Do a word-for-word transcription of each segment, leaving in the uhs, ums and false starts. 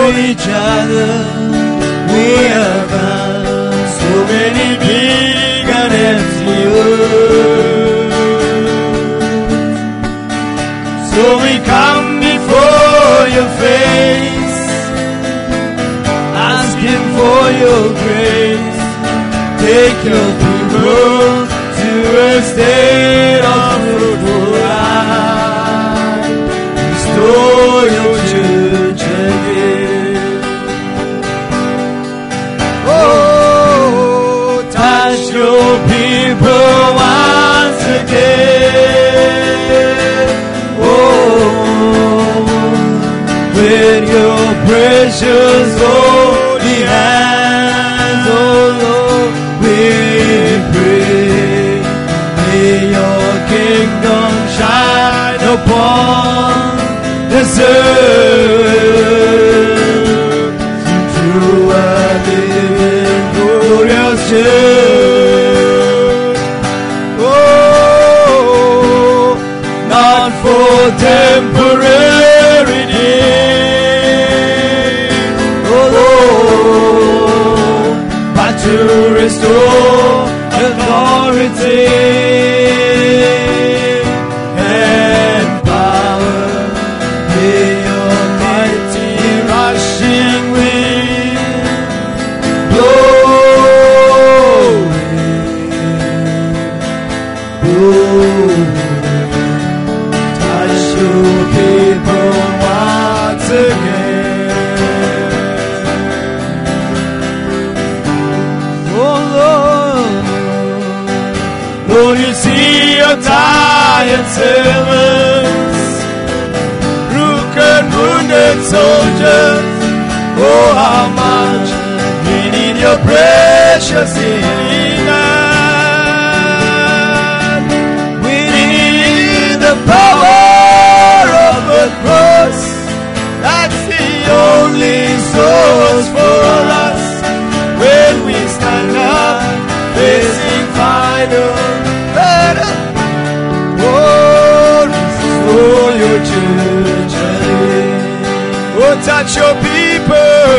each other. We have found so many big and empty words. So we come before your face, asking for your grace. Take your people to a state of fruitful life. Restore your church again. Oh, touch your people once again. Oh, with your precious holy hands, oh Lord, we pray. May your kingdom shine upon this earth through a living, glorious church. Oh, not for temporary need, oh Lord, but to restore authority and power. May your mighty rushing wind blow in, blow in. Touch your people once again. Oh Lord, Lord, you see your tired servants, broken, wounded soldiers. Oh, how much we need your precious healing hand. We need the power of the cross. That's the only source for us when we stand up facing final battle. Oh, restore your church again. Oh, touch your people.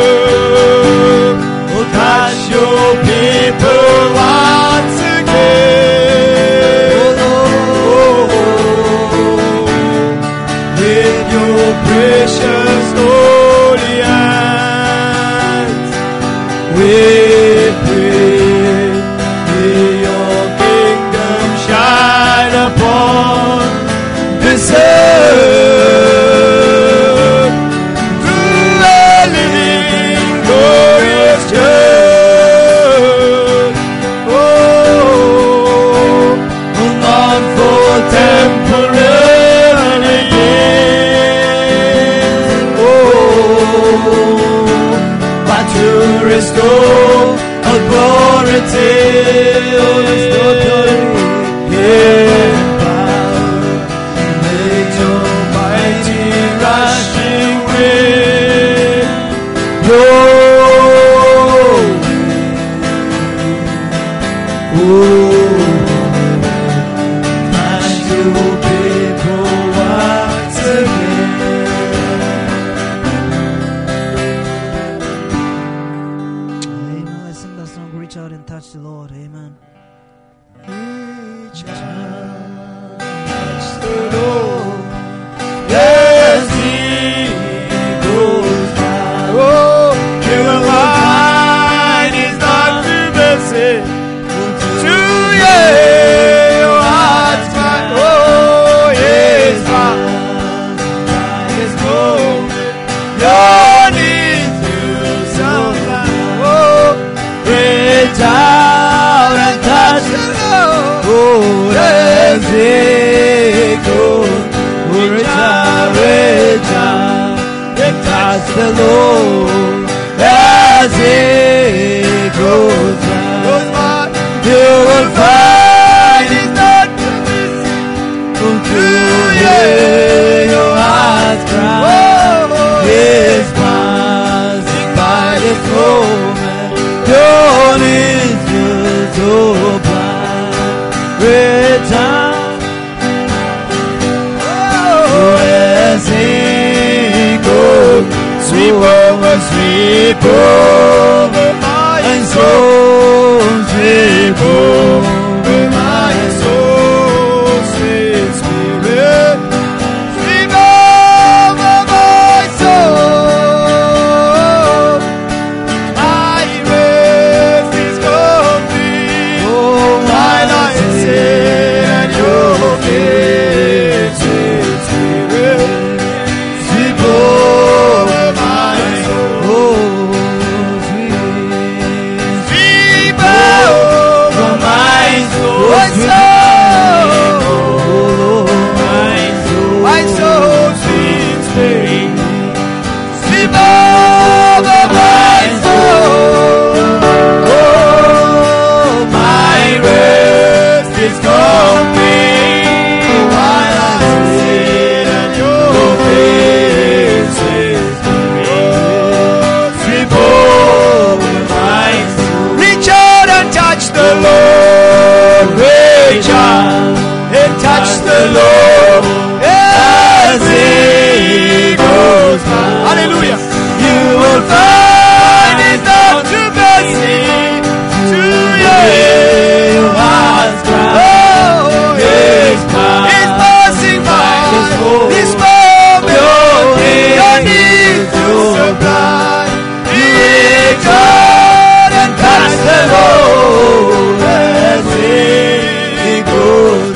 Oh, touch your people once again. Oh, with your precious holy hands, we pray. May your kingdom shine upon this earth through a living, glorious church. Oh, not for temporary gain, oh, but to restore authority. Oh, restore authority and power. Let your mighty rushing wind blow in. Oh, touch your people once again. Amen. Let's sing that song. Reach out and touch the Lord. Amen. Reach out, touch the Lord. Yes, He goes by. Oh, you will find He's not too busy to hear your heart's cry. Oh, yes, Father, His moment, your needs to supply. Oh, reach out and touch the Lord. Oh, as He goes, oh, reach out, reach out and touch the Lord. As He goes by, you will find He's not too busy to hear your heart's cry. He's passing by this moment. Your needs will supply. Reach out, oh, as He goes, sweet. sweep over my soul, sweep over my soul, sweet Spirit, sweep over my soul. My rest is complete while I sit at your feet, sweet Spirit, sweep over my soul, sweep over my soul, my soul, sweet Spirit, sweep over my soul. Oh, my rest is complete while I sit at your feet, sweet Spirit, sweep over my soul. Reach out and touch the Lord, reach out and touch the Lord as He goes by. Hallelujah. You will find His love to mercy to your heart's cry. Oh, His He's passing by this moment. Your needs to supply. You reach out and touch the Lord as He goes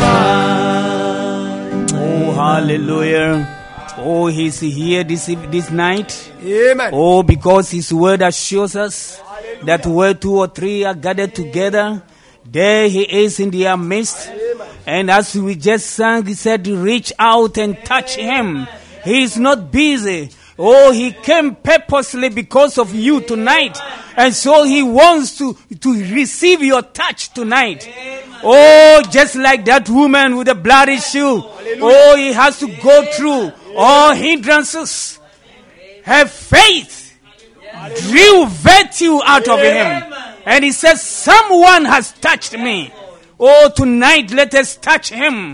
by. Oh, hallelujah. Oh, He's here this, this night. Amen. Oh, because His word assures us that where two or three are gathered together, there He is in their midst. And as we just sang, He said, reach out and touch Him. He is not busy. Oh, He came purposely because of you tonight. And so He wants to, to receive your touch tonight. Oh, just like that woman with the bloody shoe. Oh, He has to go through all hindrances. Have faith. Drew virtue out of him. And he says, someone has touched me. Oh, tonight let us touch him.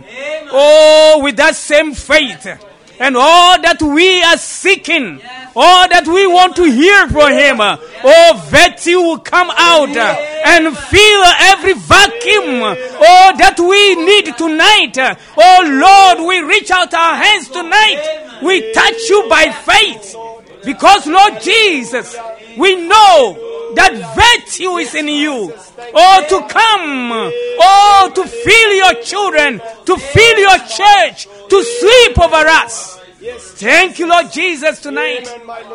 Oh, with that same faith. And all that we are seeking, all that we want to hear from him, oh, virtue will come out and fill every vacuum, oh, that we need tonight. Oh, Lord, we reach out our hands tonight. We touch you by faith. Because, Lord Jesus, we know that virtue is in you. Oh, to come. Oh, to fill your children. To fill your church. To sweep over us. Thank you, Lord Jesus, tonight.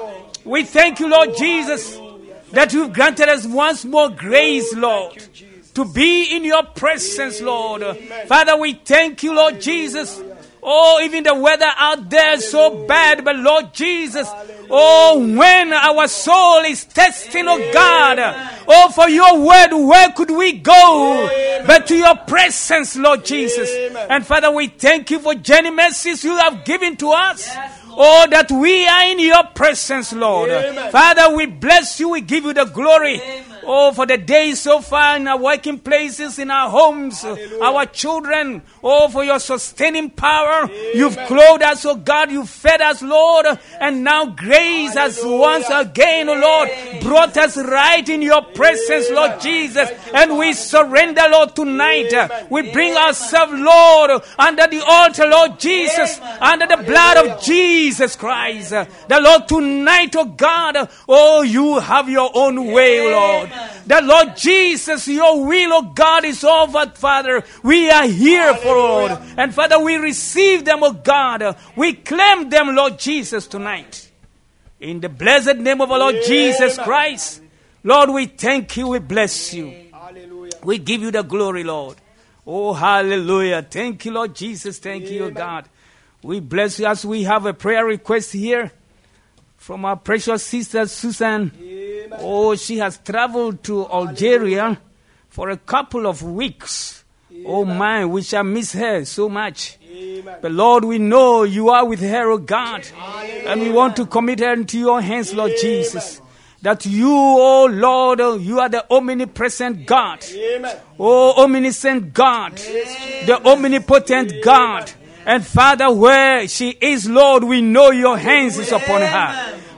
We thank you, Lord Jesus, that you've granted us once more grace, Lord, to be in your presence, Lord. Father, we thank you, Lord Jesus. Oh, even the weather out there is so bad, but Lord Jesus, oh, when our soul is testing, oh God, oh, for your word, where could we go but to your presence, Lord Jesus? And Father, we thank you for journey mercies you have given to us. Oh, that we are in your presence, Lord. Father, we bless you, we give you the glory. Oh, for the days so far in our working places, in our homes, Hallelujah. Our children. Oh, for your sustaining power. Amen. You've clothed us, oh God. You've fed us, Lord. And now grace has once again, oh Lord, brought us right in your presence, Lord Jesus. And we surrender, Lord, tonight. We bring ourselves, Lord, under the altar, Lord Jesus, under the blood of Jesus Christ. The Lord, tonight, oh God, oh, you have your own way, Lord. That Lord Jesus, your will, oh God, is over, Father. We are here for, Lord. And Father, we receive them, oh God. We claim them, Lord Jesus, tonight. In the blessed name of our Lord Jesus Christ. Lord, we thank you, we bless you. We give you the glory, Lord. Oh, hallelujah. Thank you, Lord Jesus. Thank you, God. We bless you as we have a prayer request here from our precious sister, Susan. Oh, she has traveled to Algeria for a couple of weeks. Amen. Oh my, we shall miss her so much. Amen. But Lord, we know you are with her, oh God. Amen. And we want to commit her into your hands, Lord Jesus. That you, oh Lord, you are the omnipresent God. Amen. Oh, omniscient God. Amen. The omnipotent Amen. God. And Father, where she is, Lord, we know your hands is upon her.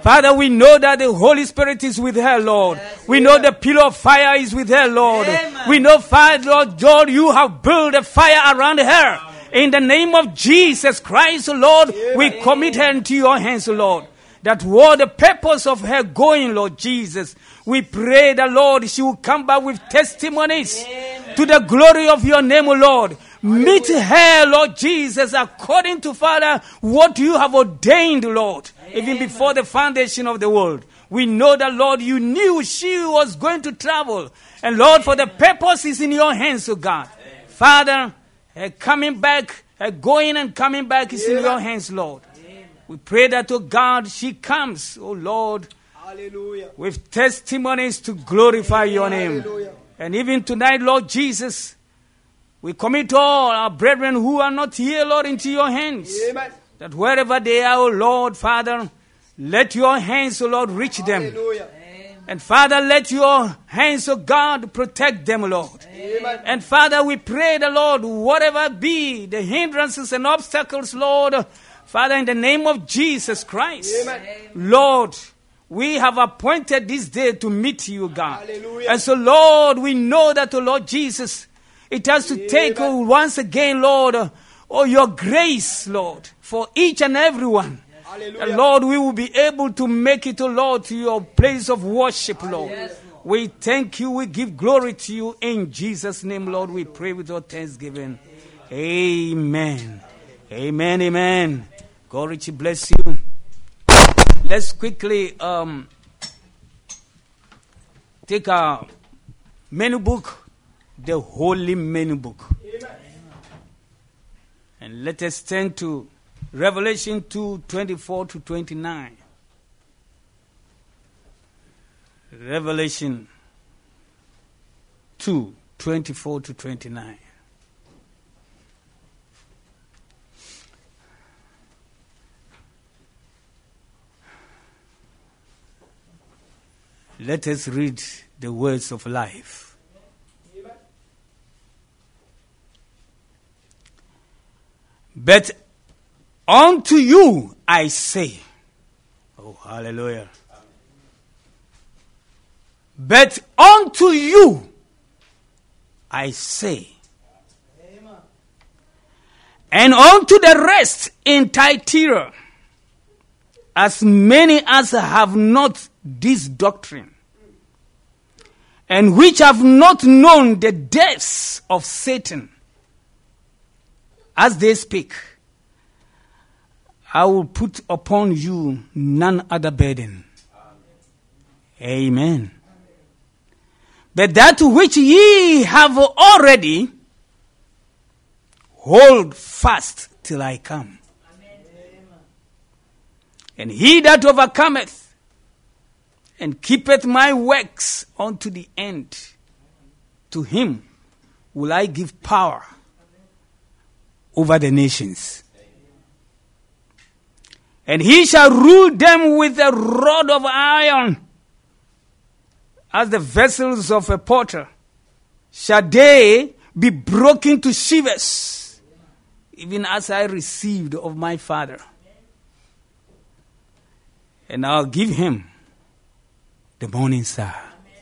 Father, we know that the Holy Spirit is with her, Lord. Yes, we know the pillar of fire is with her, Lord. Amen. We know, Father, Lord, Lord, you have built a fire around her. In the name of Jesus Christ, Lord, Amen. We commit her into your hands, Lord. That was the purpose of her going, Lord Jesus. We pray that, Lord, she will come back with testimonies Amen. To the glory of your name, Lord. Meet her, Lord Jesus, according to, Father, what you have ordained, Lord, Amen. Even before the foundation of the world. We know that, Lord, you knew she was going to travel. And, Lord, for the purpose is in your hands, oh God. Amen. Father, her coming back, her going and coming back is Amen. In your hands, Lord. Amen. We pray that, oh God, she comes, oh Lord, Hallelujah. With testimonies to glorify your name. Hallelujah. And even tonight, Lord Jesus, we commit all our brethren who are not here, Lord, into your hands. Amen. That wherever they are, oh Lord, Father, let your hands, oh Lord, reach them. Hallelujah. And Father, let your hands, oh God, protect them, Lord. Amen. And Father, we pray the Lord, whatever be the hindrances and obstacles, Lord, Father, in the name of Jesus Christ, Amen. Lord, we have appointed this day to meet you, God. Hallelujah. And so, Lord, we know that, oh Lord Jesus, it has to take oh, once again, Lord, uh, oh, your grace, Lord, for each and every one. And Lord, we will be able to make it, oh Lord, to your place of worship, Lord. Yes, Lord. We thank you. We give glory to you. In Jesus' name, Lord, we pray with our thanksgiving. Amen. Amen, amen. God richly bless you. Let's quickly um, take our menu book. The Holy Menu Book. Amen. And let us turn to Revelation two, twenty-four to twenty-nine. Revelation two, twenty-four to twenty-nine. Let us read the words of life. But unto you I say, oh hallelujah. But unto you I say, Amen. And unto the rest in Thyatira, as many as have not this doctrine, and which have not known the depths of Satan, as they speak, I will put upon you none other burden. Amen. Amen. But that which ye have already, hold fast till I come. Amen. And he that overcometh and keepeth my works unto the end, to him will I give power over the nations. And he shall rule them with a rod of iron, as the vessels of a potter shall they be broken to shivers, even as I received of my Father. And I'll give him the morning star.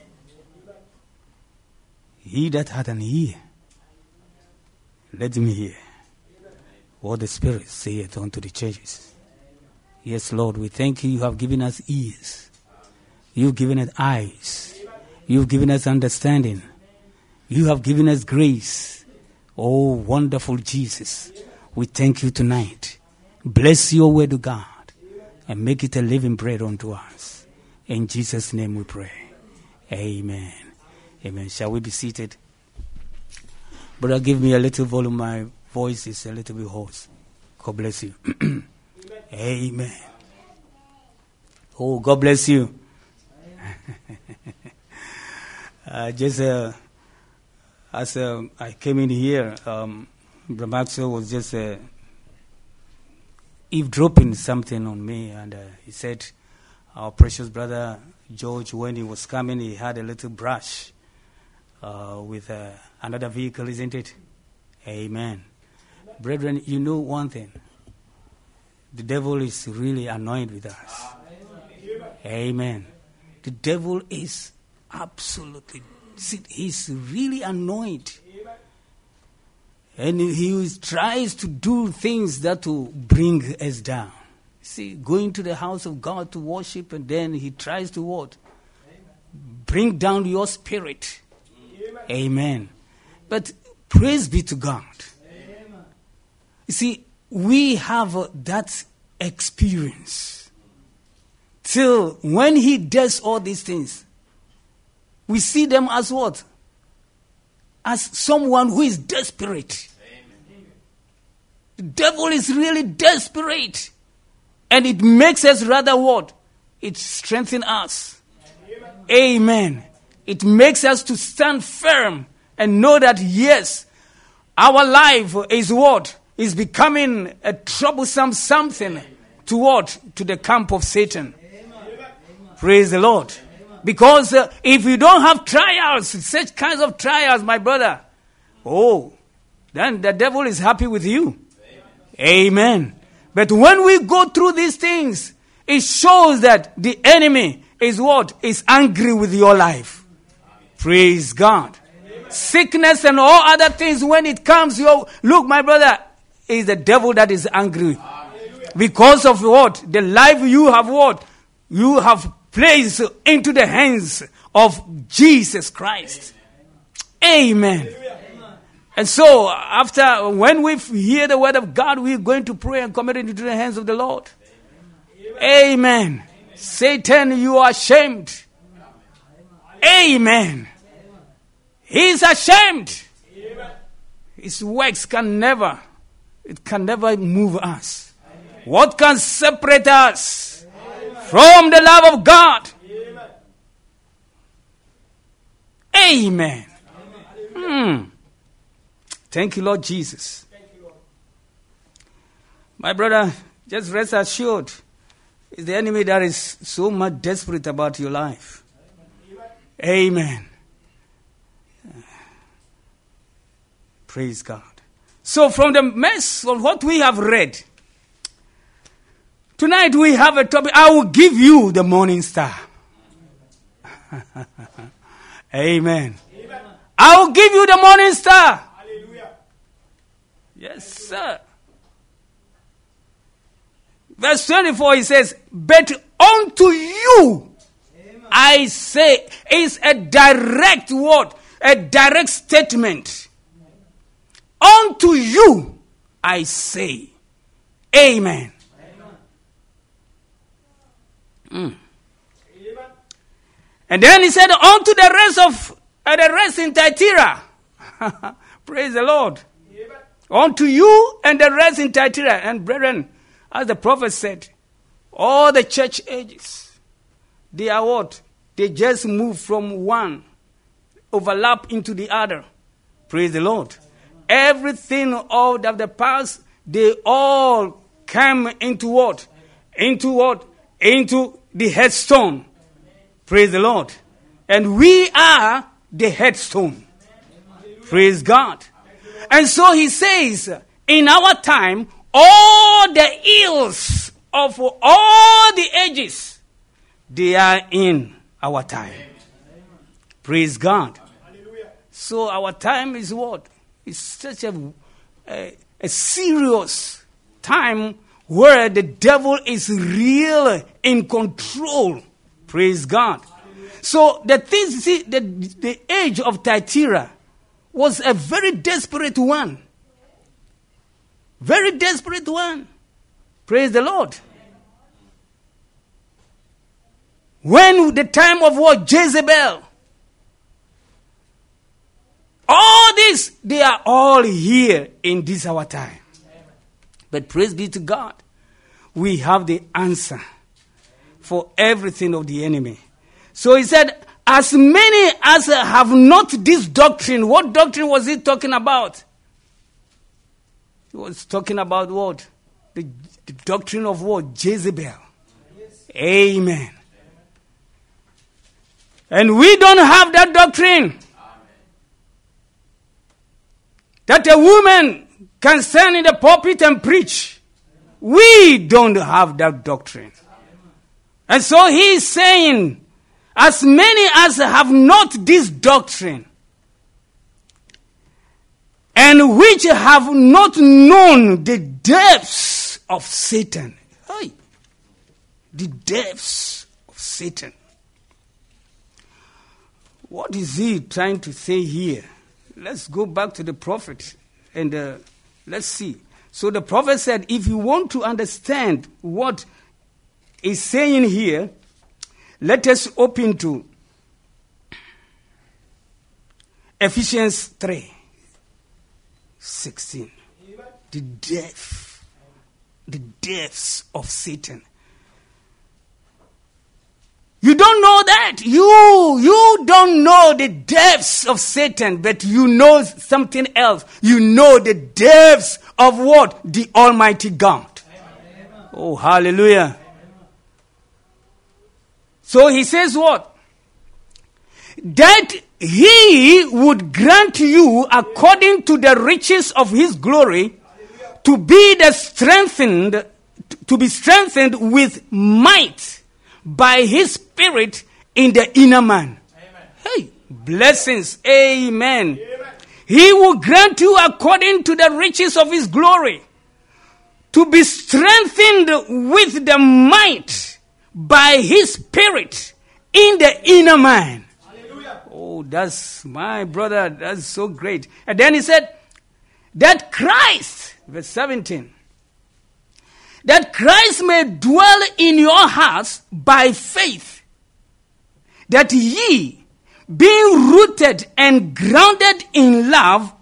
He that hath an ear, let him hear what the Spirit saith unto the churches. Yes, Lord, we thank you. You have given us ears. You've given us eyes. You've given us understanding. You have given us grace. Oh, wonderful Jesus. We thank you tonight. Bless your word, God, and make it a living bread unto us. In Jesus' name we pray. Amen. Amen. Shall we be seated? Brother, give me a little volume. My voice is a little bit hoarse. God bless you. Amen. Amen. Oh, God bless you. uh, just uh, as uh, I came in here, um, Brother Maxwell was just uh, eavesdropping something on me, and uh, he said, our precious brother George, when he was coming, he had a little brush uh, with uh, another vehicle, isn't it? Amen. Brethren, you know one thing. The devil is really annoyed with us. Amen. The devil is absolutely, see, he's really annoyed. And he tries to do things that will bring us down. See, going to the house of God to worship, and then he tries to what? Bring down your spirit. Amen. Amen. But praise be to God. Amen. You see, we have uh, that experience. Till when he does all these things, we see them as what? As someone who is desperate. Amen. The devil is really desperate. And it makes us rather what? It strengthens us. Amen. Amen. It makes us to stand firm and know that yes, our life is what? Is becoming a troublesome something to what? To the camp of Satan. Amen. Praise the Lord. Because uh, if you don't have trials, such kinds of trials, my brother, oh, then the devil is happy with you. Amen. Amen. But when we go through these things, it shows that the enemy is what? Is angry with your life. Amen. Praise God. Amen. Sickness and all other things, when it comes, your look, my brother, is the devil that is angry. Amen. Because of what? The life you have what? You have placed into the hands of Jesus Christ. Amen. Amen. And so, after, when we hear the word of God, we're going to pray and commit it into the hands of the Lord. Amen. Amen. Amen. Satan, you are ashamed. Amen. Amen. He's ashamed. Amen. His works can never, it can never move us. Amen. What can separate us Amen. From the love of God? Amen. Amen. Hmm. Thank you, Lord Jesus. Thank you, Lord. My brother, just rest assured, it's the enemy that is so much desperate about your life. Amen. Amen. Praise God. So from the mess of what we have read, tonight we have a topic. I will give you the morning star. Amen. Amen. I will give you the morning star. Yes, sir. Verse twenty-four, he says, but unto you, Amen. I say, is a direct word, a direct statement. Amen. Unto you, I say, Amen. Amen. Mm. Amen. And then he said, unto the rest of, uh, the rest in Thyatira. Praise the Lord. Unto you and the rest in Thyatira. And brethren, as the prophet said, all the church ages, they are what? They just move from one, overlap into the other. Praise the Lord. Everything out of the past, they all come into what? Into what? Into the headstone. Praise the Lord. And we are the headstone. Praise God. And so he says, in our time, all the ills of all the ages, they are in our time. Praise God. So our time is what? It's such a, a, a serious time where the devil is real in control. Praise God. So the things, see, the, the age of Thyatira was a very desperate one. Very desperate one. Praise the Lord. When the time of what? Jezebel. All this, they are all here in this our time. But praise be to God. We have the answer for everything of the enemy. So he said, as many as have not this doctrine. What doctrine was he talking about? He was talking about what? The, the doctrine of what? Jezebel. Yes. Amen. And we don't have that doctrine. Amen. That a woman can stand in the pulpit and preach. We don't have that doctrine. And so he is saying, as many as have not this doctrine, and which have not known the depths of Satan. Hey, the depths of Satan. What is he trying to say here? Let's go back to the prophet and uh, let's see. So the prophet said, if you want to understand what is saying here, let us open to Ephesians three sixteen. The depth, the depths of Satan. You don't know that. You, you don't know the depths of Satan, but you know something else. You know the depths of what? The Almighty God. Amen. Oh, hallelujah. Amen. So he says what? That he would grant you, according to the riches of his glory, to be the strengthened, to be strengthened with might by his Spirit in the inner man. Amen. Hey, blessings. Amen. Amen. He will grant you, according to the riches of his glory, to be strengthened with the might by his Spirit in the inner man. Hallelujah. Oh, that's, my brother, that's so great. And then he said, that Christ, verse seventeen, that Christ may dwell in your hearts by faith, that ye, being rooted and grounded in love,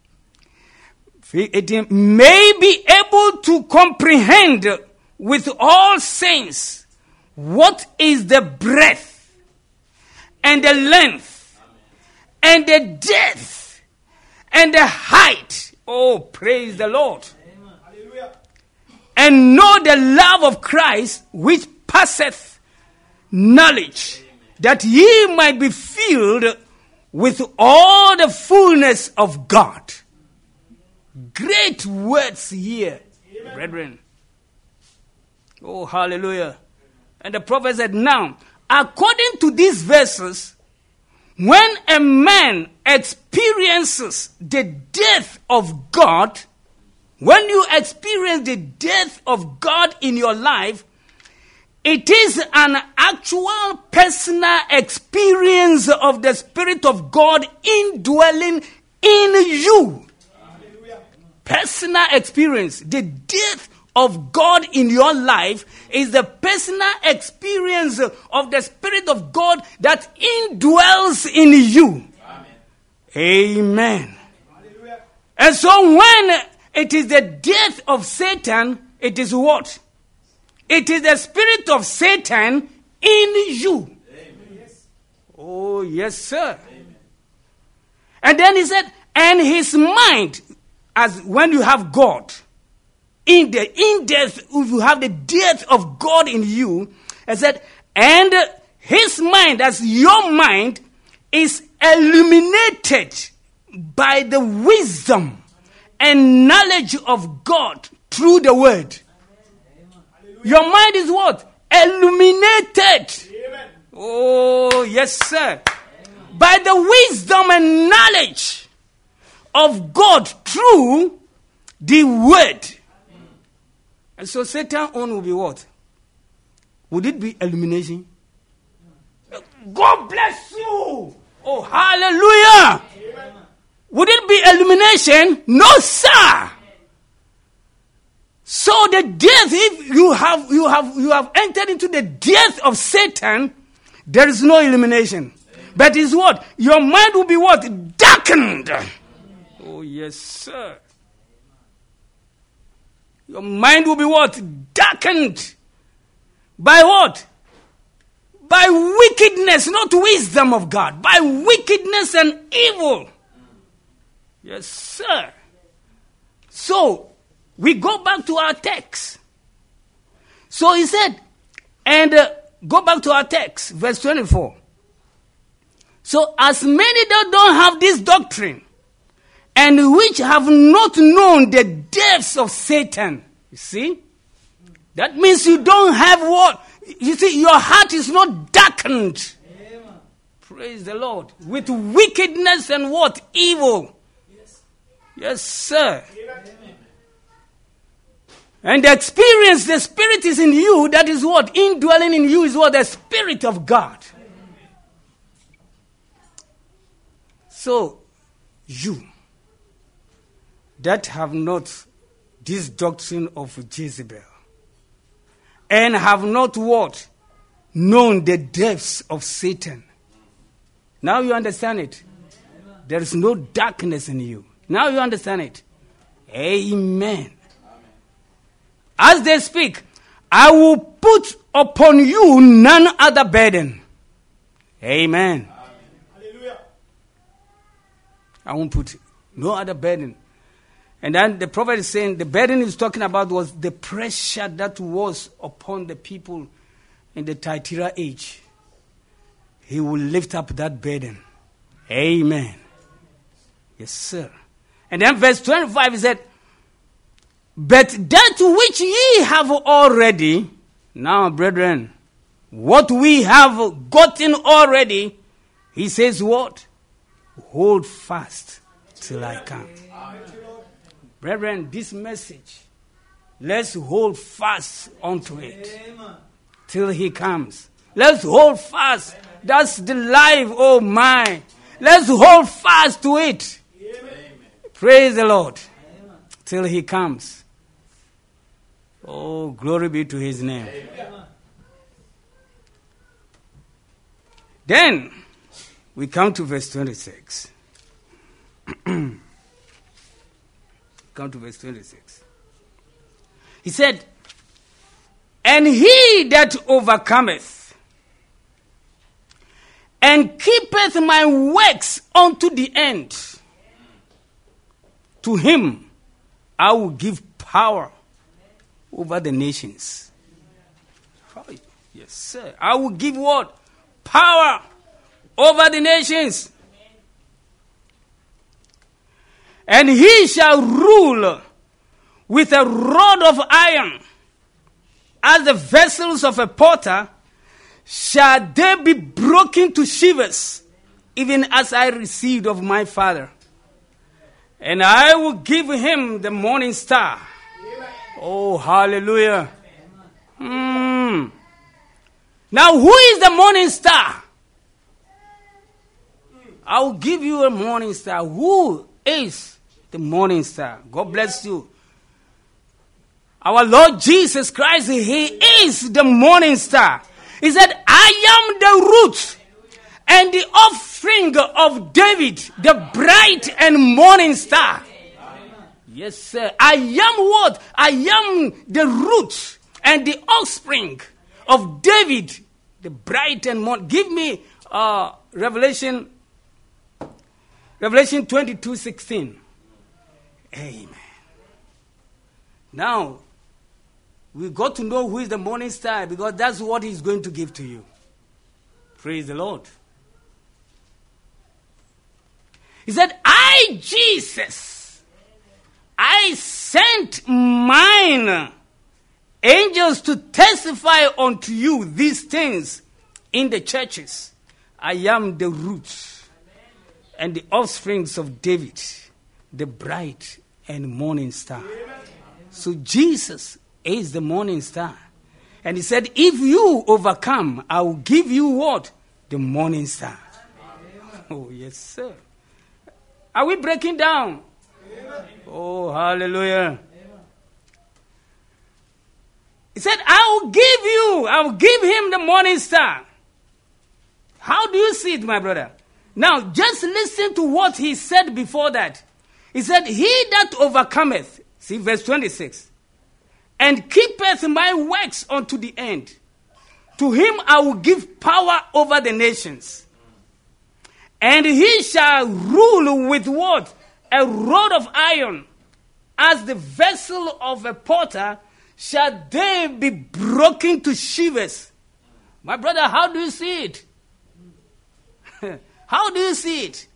it may be able to comprehend with all saints what is the breadth and the length and the depth and the height. Oh, praise the Lord. And know the love of Christ, which passeth knowledge, that ye might be filled with all the fullness of God. Great words here, Amen. Brethren. Oh, hallelujah. And the prophet said, now, according to these verses, when a man experiences the death of God, when you experience the death of God in your life, it is an actual personal experience of the Spirit of God indwelling in you. Hallelujah. Personal experience. The death of God in your life is the personal experience of the Spirit of God that indwells in you. Amen. Amen. Hallelujah. And so when it is the death of Satan, it is what? It is the spirit of Satan in you. Amen. Oh, yes, sir. Amen. And then he said, and his mind, as when you have God, in the in death, if you have the death of God in you, I said, and his mind, as your mind, is illuminated by the wisdom and knowledge of God through the word. Amen. Your mind is what? Illuminated. Amen. Oh, yes, sir. Amen. By the wisdom and knowledge of God through the word. Amen. And so Satan own will be what? Would it be illumination? God bless you. Oh, hallelujah. Amen. Would it be illumination? No, sir. So the death, if you have you have you have entered into the death of Satan, there is no illumination. But is what? Your mind will be what? Darkened. Oh, yes, sir. Your mind will be what? Darkened. By what? By wickedness, not wisdom of God. By wickedness and evil. Yes, sir. So, we go back to our text. So he said, and uh, go back to our text, verse twenty-four. So, as many that don't have this doctrine, and which have not known the depths of Satan, you see? That means you don't have what? You see, your heart is not darkened. Amen. Praise the Lord. With wickedness and what? Evil. Yes, yes sir. Amen. And the experience, the Spirit is in you. That is what? Indwelling in you is what? The Spirit of God. Amen. So, you that have not this doctrine of Jezebel and have not what? Known the depths of Satan. Now you understand it. Amen. There is no darkness in you. Now you understand it. Amen. As they speak, I will put upon you none other burden. Amen. Hallelujah. I won't put no other burden. And then the prophet is saying the burden he's talking about was the pressure that was upon the people in the Thyatira age. He will lift up that burden. Amen. Yes, sir. And then verse twenty-five, he said, but that which ye have already, now brethren, what we have gotten already, he says what? Hold fast till I come. Brethren, this message, let's hold fast onto it till he comes. Let's hold fast. That's the life, oh my. Let's hold fast to it. Amen. Praise the Lord. Amen. Till he comes. Oh, glory be to his name. Amen. Then, we come to verse twenty-six. Come to verse twenty-six. He said, and he that overcometh and keepeth my works unto the end, to him I will give power over the nations. Oh, yes, sir. I will give what? Power over the nations. And he shall rule with a rod of iron, as the vessels of a potter shall they be broken to shivers, even as I received of my Father. And I will give him the morning star. Amen. Oh, hallelujah. Mm. Now, who is the morning star? I will give you a morning star. Who is the morning star? God bless you. Our Lord Jesus Christ, he is the morning star. He said, I am the root and the offspring of David, the bright and morning star. Yes, sir. I am what? I am the root and the offspring of David, the bright and morning. Give me uh, Revelation, Revelation twenty-two sixteen. Amen. Now, we got to know who is the morning star because that's what he's going to give to you. Praise the Lord. He said, I, Jesus, I sent mine angels to testify unto you these things in the churches. I am the root and the offsprings of David, the bright and morning star. So Jesus is the morning star. And he said, if you overcome, I will give you what? The morning star. Amen. Oh, yes, sir. Are we breaking down? Amen. Oh, hallelujah. Amen. He said, I will give you, I will give him the morning star. How do you see it, my brother? Now, just listen to what he said before that. He said, he that overcometh, see verse twenty-six, and keepeth my works unto the end, to him I will give power over the nations. And he shall rule with what? A rod of iron, as the vessel of a potter shall they be broken to shivers. My brother, how do you see it? How do you see it?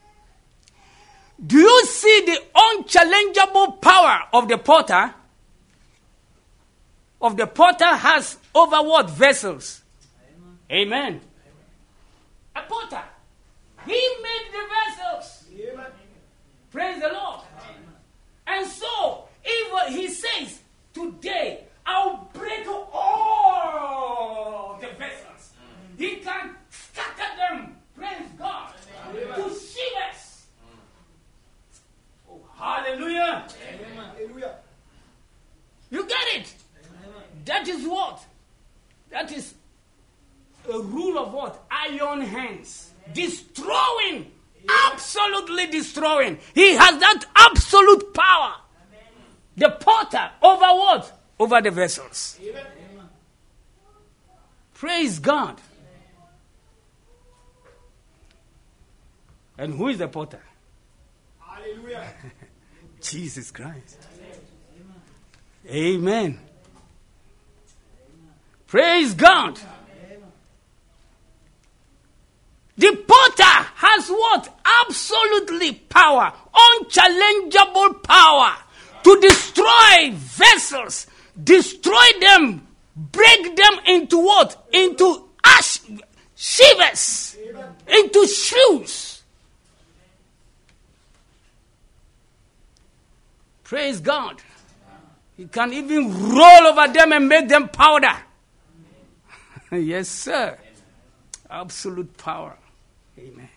Do you see the unchallengeable power of the potter? of the potter has over what? Vessels. Amen. Amen. A potter. He made the vessels. Amen. Praise the Lord. Amen. And so, if he says, today, I'll break all the vessels. Mm. He can scatter them. Praise God. Amen. To shivers. Oh, hallelujah. Amen. Hallelujah. You get it? Amen. That is what? That is a rule of what? Iron hands. Amen. Destroying. Amen. Absolutely destroying. He has that absolute power. Amen. The potter over what? Over the vessels. Amen. Praise God. And who is the potter? Hallelujah. Jesus Christ. Amen. Amen. Praise God. Amen. The potter has what? Absolutely power. Unchallengeable power to destroy vessels. Destroy them. Break them into what? Into ash, shivers. Amen. Into shoes. Praise God. He can even roll over them and make them powder. Yes, sir. Absolute power. Amen.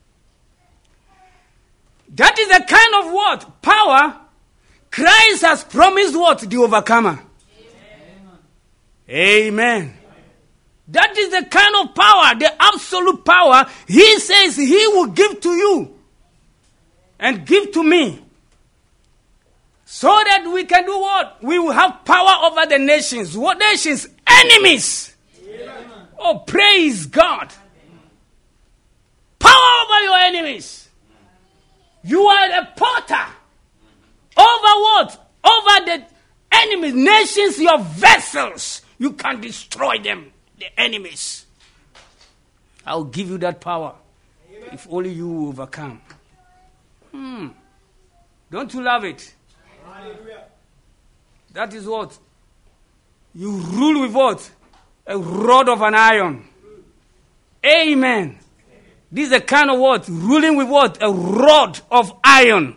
That is the kind of what? Power Christ has promised what? The overcomer. Amen. Amen. That is the kind of power, the absolute power he says he will give to you and give to me. So that we can do what? We will have power over the nations. What nations? Enemies. Amen. Oh, praise God. Power over your enemies. You are a potter. Over what? Over the enemies. Nations, your vessels. You can destroy them. The enemies. I'll give you that power. Amen. If only you overcome. Hmm. Don't you love it? Hallelujah. That is what? You rule with what? A rod of an iron. Amen. Amen. This is the kind of what? Ruling with what? A rod of iron.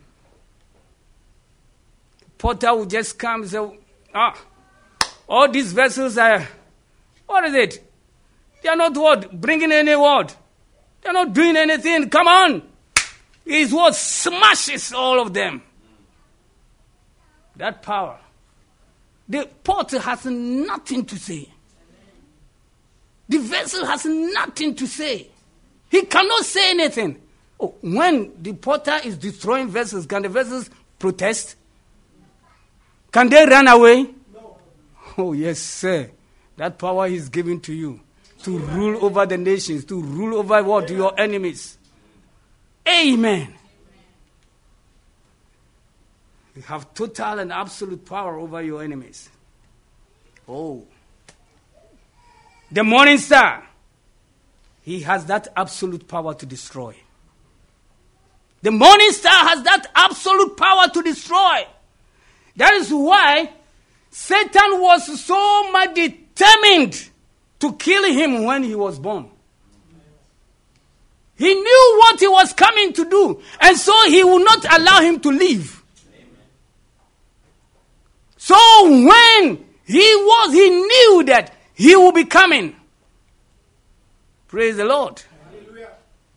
Potter will just come and say, ah, all these vessels are, what is it? They are not what? Bringing any word. They are not doing anything. Come on. He's what? Smashes all of them. That power. The potter has nothing to say. The vessel has nothing to say. He cannot say anything. Oh, when the potter is destroying vessels, can the vessels protest? Can they run away? No. Oh, yes, sir. That power is given to you to rule over the nations, to rule over what? Your enemies. Amen. You have total and absolute power over your enemies. Oh. The morning star. He has that absolute power to destroy. The morning star has that absolute power to destroy. That is why Satan was so much determined to kill him when he was born. He knew what he was coming to do, and so he would not allow him to live. So when he was, he knew that he would be coming. Praise the Lord. Hallelujah.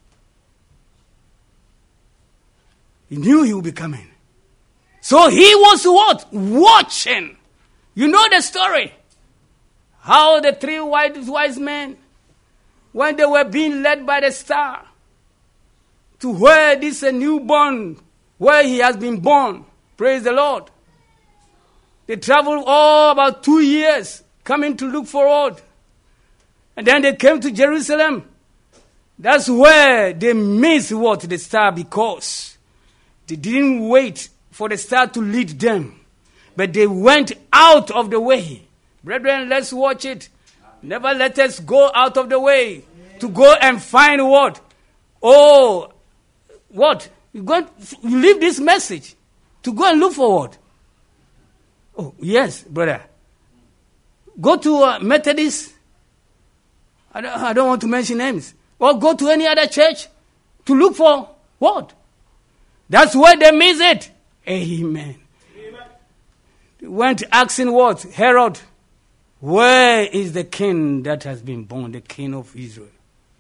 He knew he would be coming. So he was what? Watching. You know the story. How the three wise, wise men, when they were being led by the star to where this a newborn, where he has been born. Praise the Lord. They traveled all about two years coming to look forward. And then they came to Jerusalem. That's where they missed what? The star, because they didn't wait for the star to lead them. But they went out of the way. Brethren, let's watch it. Never let us go out of the way to go and find what? Oh, what? You go and you leave this message to go and look for what? Oh, yes, brother. go to uh, Methodist. I don't, I don't want to mention names. Or go to any other church to look for what? That's where they miss it. Amen. Amen. They went asking what? Herod, where is the king that has been born, the king of Israel?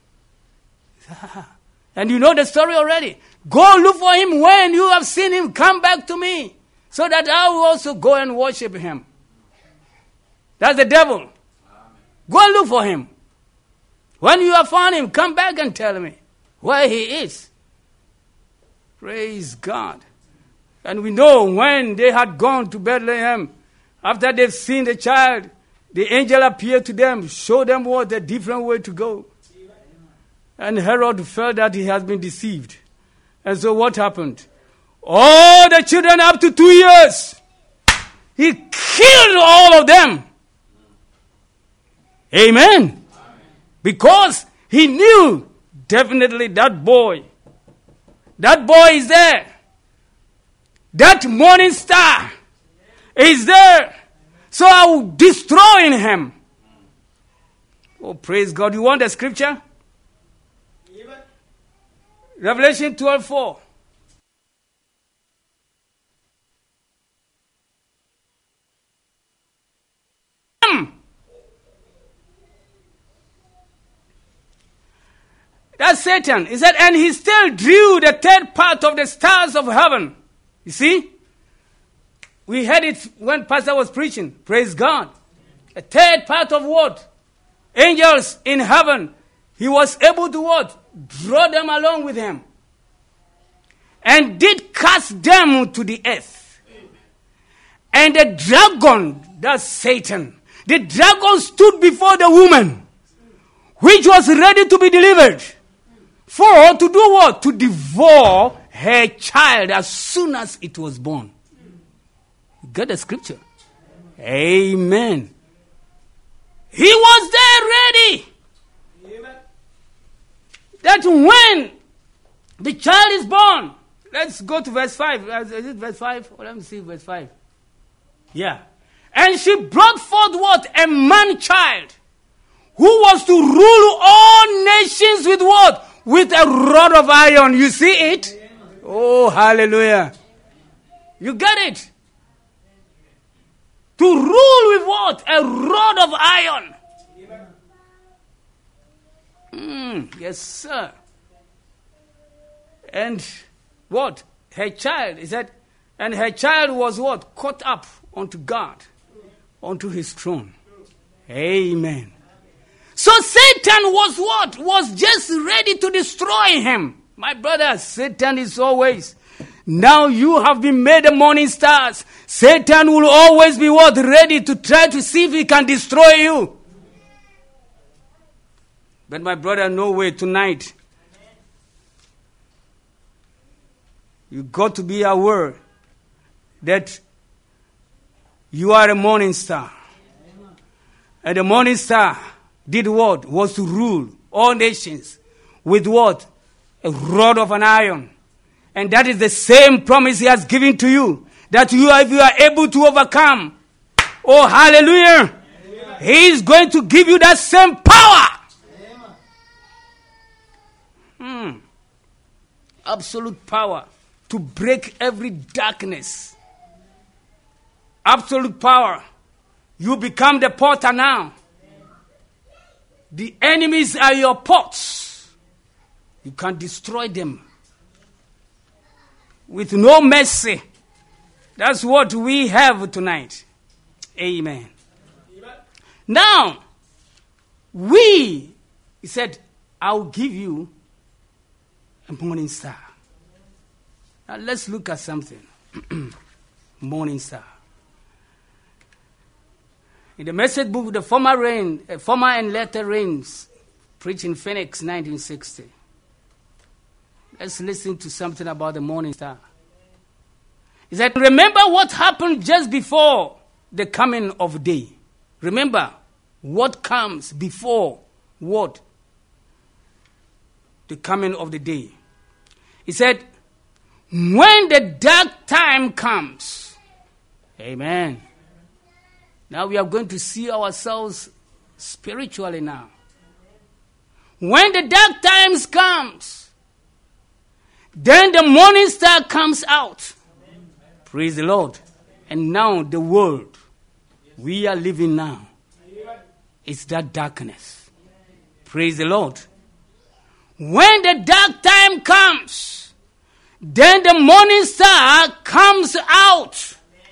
And you know the story already. Go look for him. When you have seen him, come back to me, so that I will also go and worship him. That's the devil. Amen. Go and look for him. When you have found him, come back and tell me where he is. Praise God. And we know when they had gone to Bethlehem, after they've seen the child, the angel appeared to them, showed them what a different way to go. And Herod felt that he has been deceived. And so what happened? All the children up to two years, he killed all of them. Amen. Amen. Because he knew definitely that boy, that boy is there. That morning star is there. So I will destroy him. Oh, praise God. You want the scripture? Revelation twelve four. That's Satan. He said, and he still drew the third part of the stars of heaven. You see? We heard it when Pastor was preaching. Praise God. A third part of what? Angels in heaven. He was able to what? Draw them along with him. And did cast them to the earth. And the dragon, that's Satan. The dragon stood before the woman, which was ready to be delivered. For to do what? To devour her child as soon as it was born. You got the scripture? Amen. He was there ready. That when the child is born, let's go to verse five. Is it verse five? Well, let me see verse five. Yeah. And she brought forth what? A man child, who was to rule all nations with what? With a rod of iron. You see it? Oh, hallelujah. You get it? To rule with what? A rod of iron. Mm, yes, sir. And what? Her child, is that? And her child was what? Caught up unto God, unto his throne. Amen. So Satan was what? Was just ready to destroy him. My brother, Satan is always. Now you have been made the morning stars. Satan will always be what? Ready to try to see if he can destroy you. But my brother, no way tonight. You got to be aware that you are a morning star. And the morning star did what? Was to rule all nations with what? A rod of an iron. And that is the same promise he has given to you. That you, if you are able to overcome, oh hallelujah, Amen. He is going to give you that same power. Hmm. Absolute power to break every darkness. Absolute power. You become the potter now. The enemies are your pots. You can destroy them with no mercy. That's what we have tonight. Amen. Amen. Now, we, he said, I'll give you a morning star. Now let's look at something. Morning star. In the message book, the former rain, uh, former and latter rains, preached in Phoenix, nineteen sixty. Let's listen to something about the morning star. He said, remember what happened just before the coming of day. Remember what comes before what? The coming of the day. He said, when the dark time comes, amen. Now we are going to see ourselves spiritually now. When the dark times comes, then the morning star comes out. Praise the Lord. And now the world we are living now is that darkness. Praise the Lord. When the dark time comes, then the morning star comes out.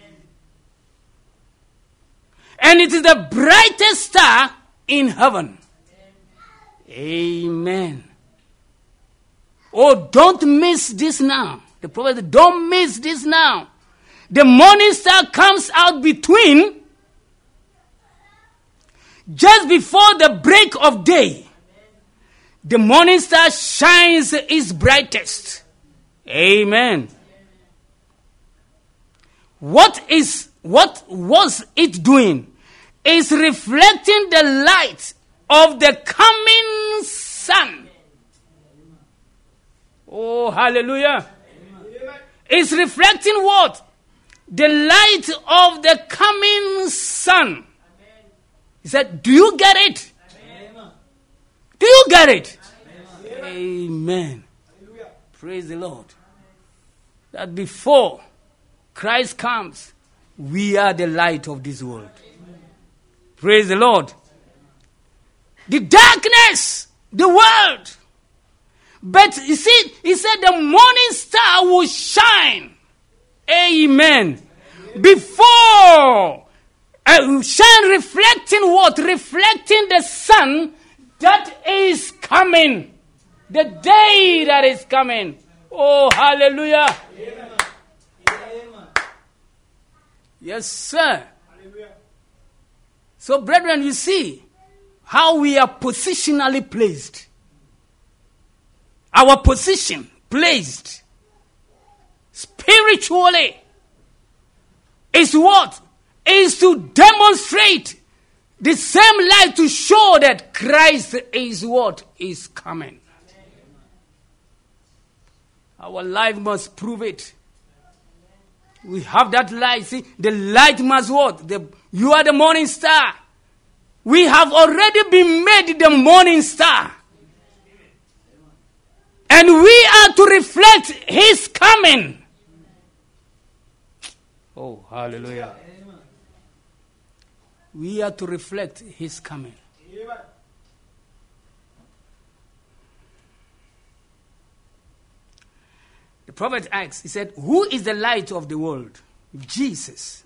And it is the brightest star in heaven. Amen. Oh, don't miss this now. The prophet said, don't miss this now. The morning star comes out between just before the break of day. The morning star shines its brightest. Amen. What is what was it doing? It's reflecting the light of the coming sun. Oh, hallelujah. It's reflecting what? The light of the coming sun. He said, do you get it? Do you get it? Amen. Praise the Lord. That before Christ comes, we are the light of this world. Praise the Lord. The darkness, the world. But you see, he said the morning star will shine. Amen. Before, uh, shine reflecting what? Reflecting the sun that is coming. The day that is coming. Oh, hallelujah. Amen. Yes, sir. Hallelujah. So, brethren, you see how we are positionally placed. Our position placed spiritually is what? Is to demonstrate the same light to show that Christ is what? Is coming. Our life must prove it. We have that light. See, the light must what? The, you are the morning star. We have already been made the morning star. And we are to reflect his coming. Oh, hallelujah. We are to reflect his coming. The prophet asks, he said, who is the light of the world? Jesus.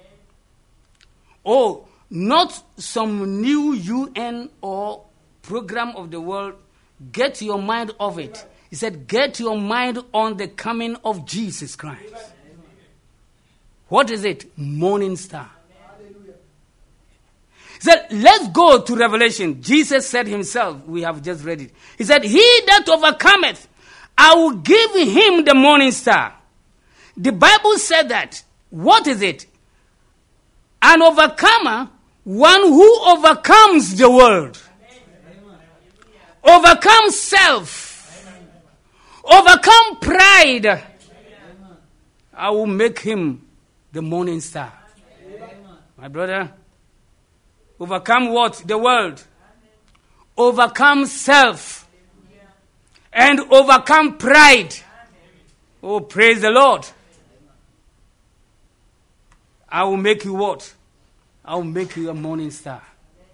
Oh, not some new U N or program of the world. Get your mind off it. He said, get your mind on the coming of Jesus Christ. What is it? Morning star. He said, let's go to Revelation. Jesus said himself, we have just read it. He said, he that overcometh, I will give him the morning star. The Bible said that. What is it? An overcomer, one who overcomes the world. Overcome self. Overcome pride. I will make him the morning star. My brother, overcome what? The world. Overcome self. And overcome pride. Oh, praise the Lord. I will make you what? I will make you a morning star.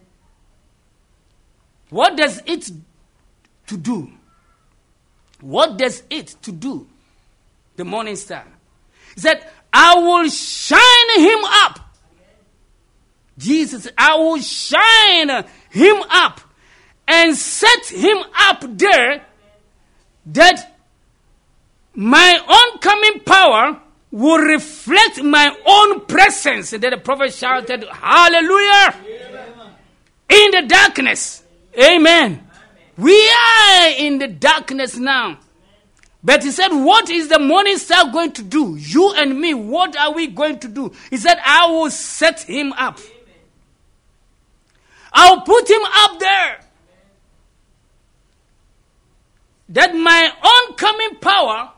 What does it to do? What does it to do? The morning star. He said, I will shine him up. Jesus said, I will shine him up and set him up there that my oncoming power will reflect my own presence. And then the prophet shouted, hallelujah. Amen. In the darkness. Amen. Amen. We are in the darkness now. But he said, what is the morning star going to do? You and me, what are we going to do? He said, I will set him up. I'll put him up there. That my oncoming power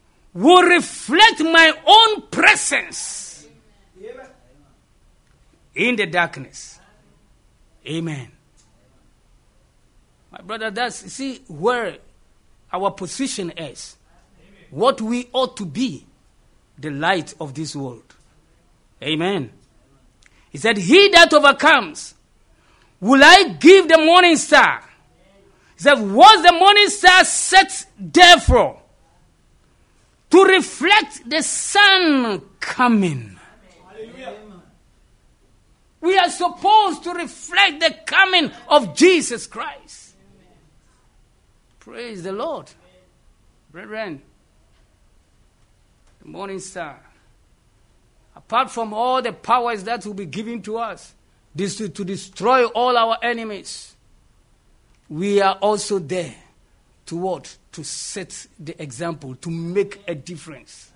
will reflect my own presence. in the darkness. Amen. My brother, that's, see where our position is. Amen. What we ought to be, the light of this world. Amen. He said, he that overcomes, will I give the morning star. He said, was the morning star set therefore to reflect the sun coming? Hallelujah. We are supposed to reflect the coming of Jesus Christ. Praise the Lord. Brethren, the morning star, apart from all the powers that will be given to us, this to, to destroy all our enemies, we are also there to what? To set the example, to make a difference.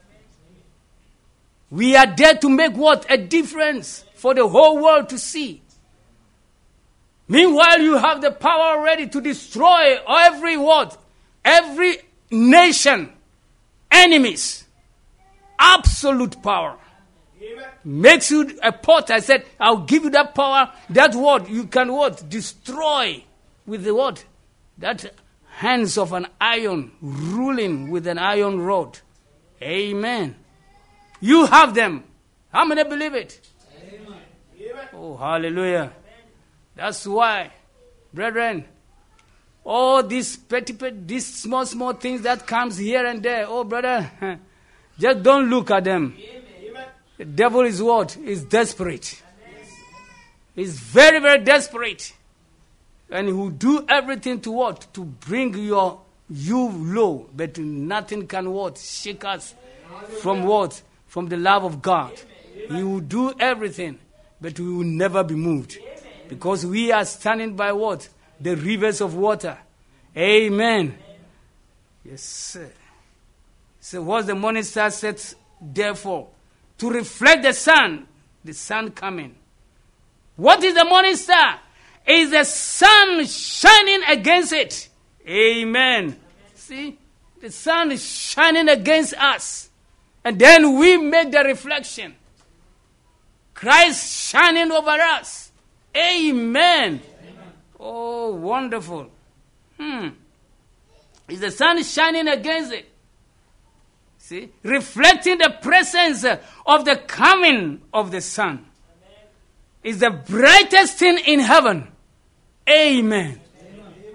We are there to make what? A difference for the whole world to see. Meanwhile, you have the power already to destroy every what? Every nation, enemies. Absolute power. Amen. Makes you a potter. I said, I'll give you that power. That what? You can what? Destroy with the what? That hands of an iron ruling with an iron rod. Amen. You have them. How many believe it? Amen. Oh, hallelujah. That's why, brethren, all these petty, petty, these small, small things that comes here and there, oh, brother, just don't look at them. Amen. The devil is what? Is desperate. He's very, very desperate. And he will do everything to what? To bring your you low. But nothing can what? Shake us from what? From the love of God. He will do everything, but we will never be moved. Because we are standing by what? The rivers of water. Amen. Yes, sir. So what's the morning star set therefore? To reflect the sun. The sun coming. What is the morning star? Is the sun shining against it. Amen. See? The sun is shining against us. And then we make the reflection. Christ shining over us. Amen. Amen. Oh, wonderful. Hmm. Is the sun shining against it? See? Reflecting the presence of the coming of the sun. Is the brightest thing in heaven. Amen. Amen.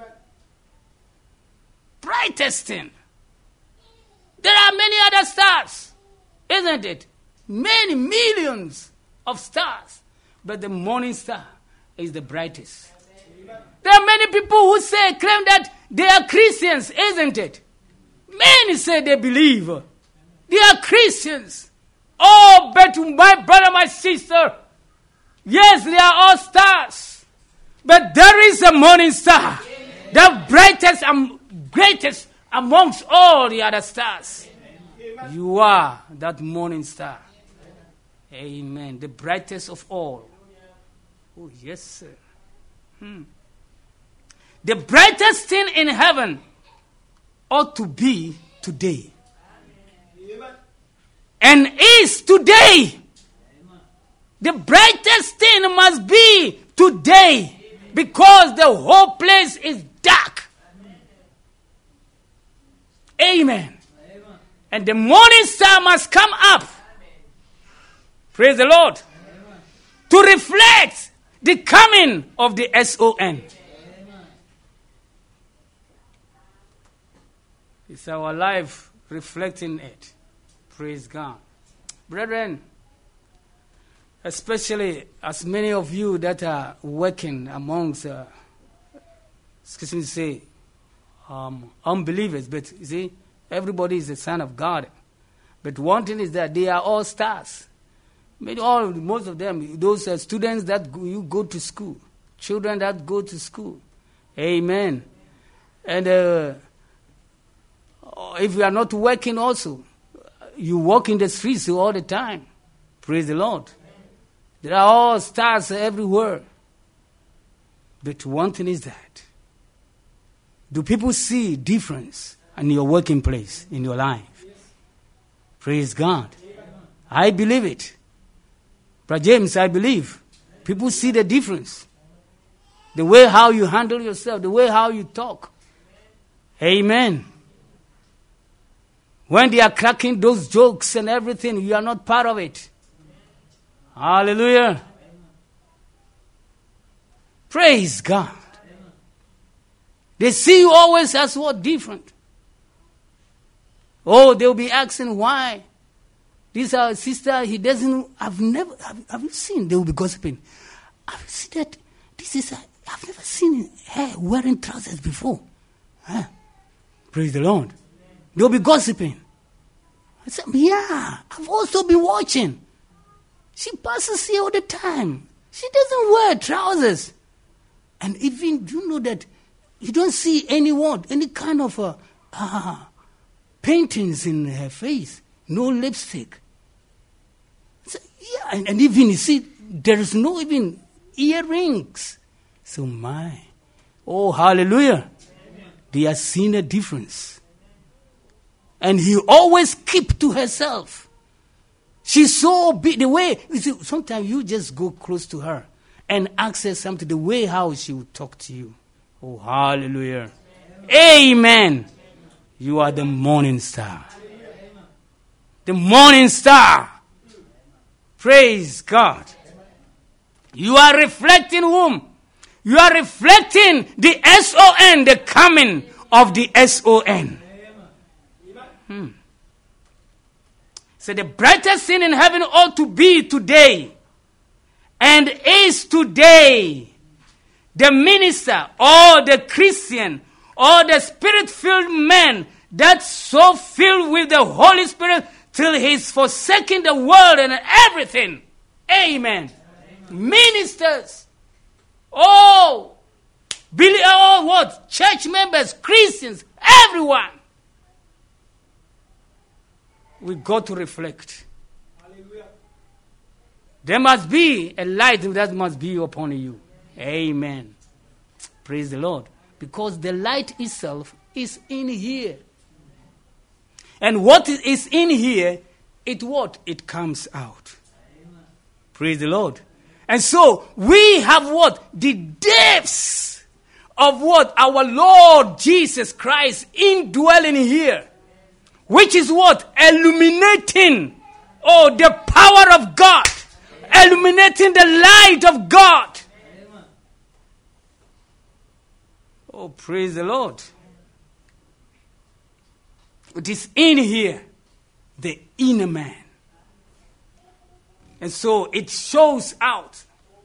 Brightest thing. There are many other stars, isn't it? Many millions of stars. But the morning star is the brightest. Amen. There are many people who say, claim that they are Christians, isn't it? Many say they believe. They are Christians. Oh, but my brother, my sister, yes, they are all stars. But there is a morning star. Amen. The brightest and greatest amongst all the other stars. Amen. You are that morning star. Amen. Amen. The brightest of all. Oh, yes, sir. Hmm. The brightest thing in heaven ought to be today. Amen. And is today. Amen. The brightest thing must be today. Amen. Because the whole place is dark. Amen. Amen. Amen. And the morning star must come up. Amen. Praise the Lord. Amen. To reflect the coming of the S O N. Amen. It's our life reflecting it. Praise God. Brethren, especially as many of you that are working amongst, uh, excuse me to say, um, unbelievers, but you see, everybody is a son of God. But one thing is that they are all stars. Maybe all, most of them, those uh, students that go, you go to school, children that go to school. Amen. And uh, if you are not working also, you walk in the streets all the time. Praise the Lord. There are all stars everywhere. But one thing is that, do people see difference in your working place, in your life? Praise God. I believe it. Brother James, I believe. People see the difference. The way how you handle yourself, the way how you talk. Amen. When they are cracking those jokes and everything, you are not part of it. Hallelujah. Praise God. They see you always as what? Different. Oh, they'll be asking why. This our sister, he doesn't, I've never, have, have you seen? They will be gossiping. Have you seen that? This is, a, I've never seen her wearing trousers before. Huh? Praise the Lord. They'll be gossiping. I said, yeah, I've also been watching. She passes here all the time. She doesn't wear trousers. And even, you know that you don't see anyone, any kind of uh, uh, paintings in her face. No lipstick. So, yeah, and, and even, you see, there is no even earrings. So my, oh, hallelujah. Amen. They are seeing a difference. And he always keep to herself. She's so big. The way, you see, sometimes you just go close to her and ask her something, the way how she will talk to you. Oh, hallelujah. Amen. Amen. You are the morning star. The morning star. Praise God. You are reflecting whom? You are reflecting the S O N, the coming of the S O N. Hmm. So the brightest thing in heaven ought to be today, and is today, the minister or the Christian or the spirit-filled man that's so filled with the Holy Spirit till he's forsaking the world and everything. Amen. Amen. Ministers. Oh, Billy, oh, what? Church members, Christians, everyone. We got to reflect. Hallelujah. There must be a light that must be upon you. Amen. Praise the Lord. Because the light itself is in here. And what is in here, it what? It comes out. Amen. Praise the Lord. And so, we have what? The depths of what? Our Lord Jesus Christ indwelling here. Which is what? Illuminating. Oh, the power of God. Illuminating the light of God. Amen. Oh, praise the Lord. It is in here, the inner man. And so it shows out.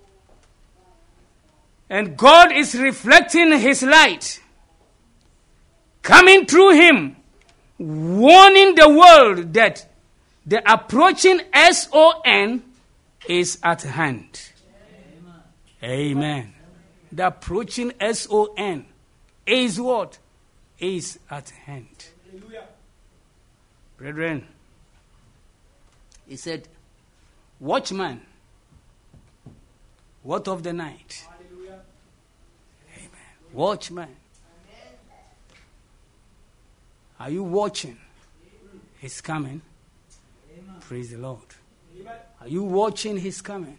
And God is reflecting his light, coming through him, warning the world that the approaching S O N is at hand. Amen. Amen. The approaching S O N is what? Is at hand. Hallelujah. Brethren, he said, watchman, what of the night? Hallelujah. Amen. Watchman. Amen. Are you watching? His coming. Amen. Praise the Lord. Amen. Are you watching his coming?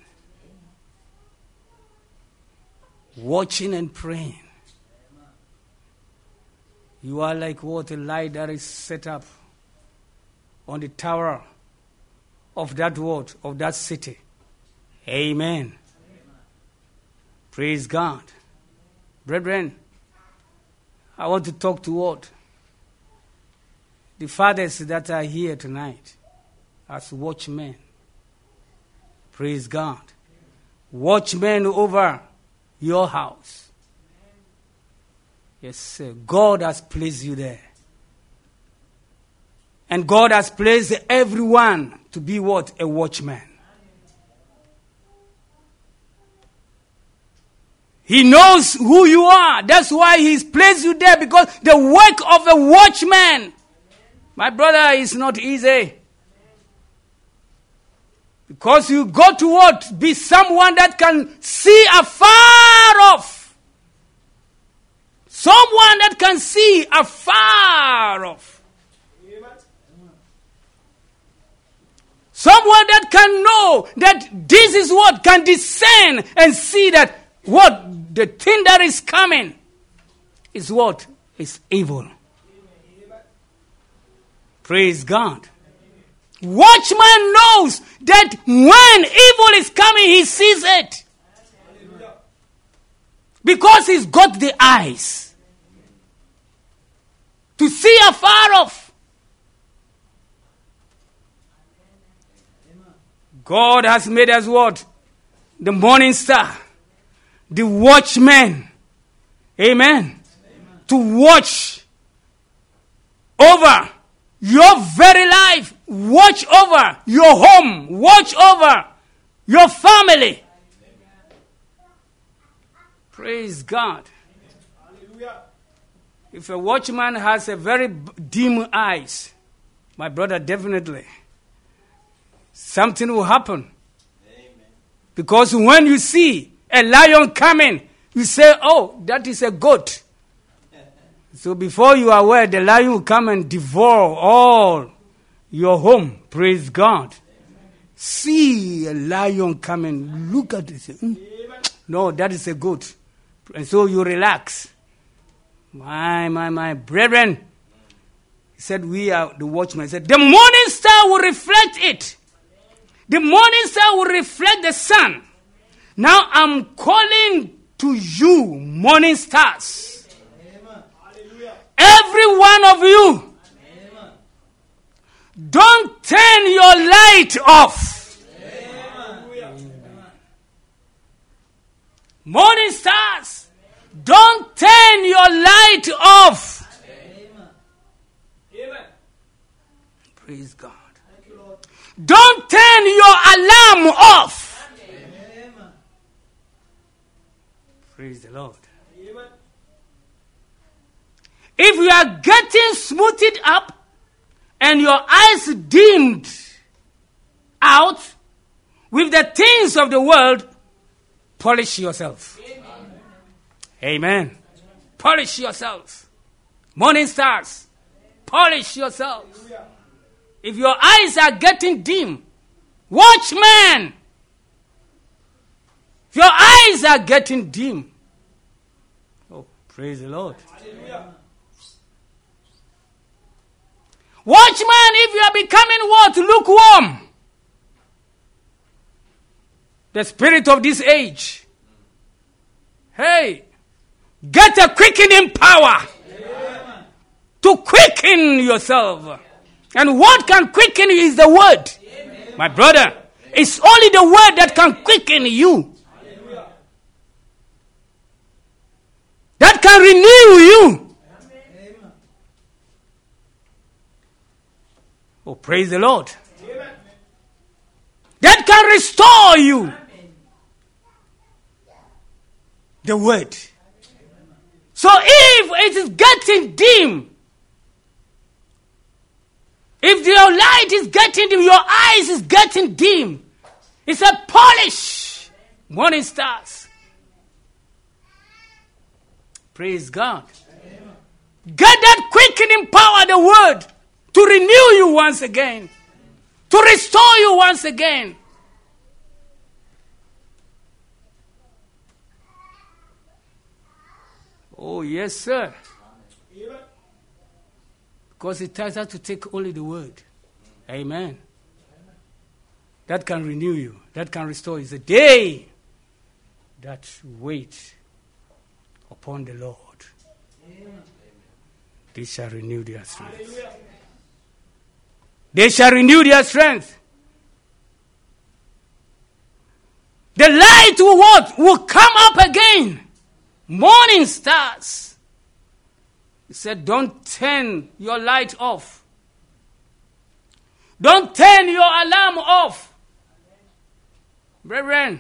Amen. Watching and praying. Amen. You are like what? A light that is set up on the tower of that word, of that city. Amen. Amen. Praise God. Brethren, I want to talk to what? The fathers that are here tonight as watchmen. Praise God. Watchmen over your house. Yes, sir. God has placed you there. And God has placed everyone to be what? A watchman. He knows who you are. That's why he's placed you there, because the work of a watchman, my brother, is not easy. Because you got to what? Be someone that can see afar off. Someone that can see afar off. Someone that that can know that this is what can discern and see that what the thing that is coming is what is evil. Praise God. Watchman knows that when evil is coming, he sees it. Because he's got the eyes to see afar off. God has made us what? The morning star. The watchman. Amen. Amen. To watch over your very life. Watch over your home. Watch over your family. Praise God. Hallelujah. If a watchman has a very dim eyes, my brother, definitely something will happen. Amen. Because when you see a lion coming, you say, oh, that is a goat. So before you are aware, the lion will come and devour all your home. Praise God. Amen. See a lion coming, look at it. Say, mm, no, that is a goat. And so you relax. My, my, my brethren. He said, we are the watchmen. He said, the morning star will reflect it. The morning star will reflect the sun. Now I'm calling to you, morning stars. Amen. Every one of you. Amen. Don't turn your light off. Amen. Morning stars, don't turn your light off. Amen. Amen. Praise God. You, don't turn your alarm off. Amen. Praise the Lord. Amen. If you are getting smoothed up and your eyes dimmed out with the things of the world, polish yourself. Amen. Amen. Polish yourself. Morning stars, polish yourself. If your eyes are getting dim, watchman, if your eyes are getting dim, oh, praise the Lord. Hallelujah. Watchman, if you are becoming what? Lukewarm. The spirit of this age. Hey, get a quickening power. Amen. To quicken yourself. And what can quicken you is the word. Amen. My brother, it's only the word that can quicken you. Hallelujah. That can renew you. Amen. Oh, praise the Lord. Amen. That can restore you. The word. So if it is getting dim, if your light is getting dim, your eyes is getting dim, it's a polish. Morning stars. Praise God. Amen. Get that quickening power, the word, to renew you once again, to restore you once again. Oh, yes, sir. Because it tells us to take only the word. Amen. That can renew you. That can restore you. It's a day that wait upon the Lord. They shall renew their strength. They shall renew their strength. The light will what? Will come up again. Morning stars. He said, don't turn your light off. Don't turn your alarm off. Brethren,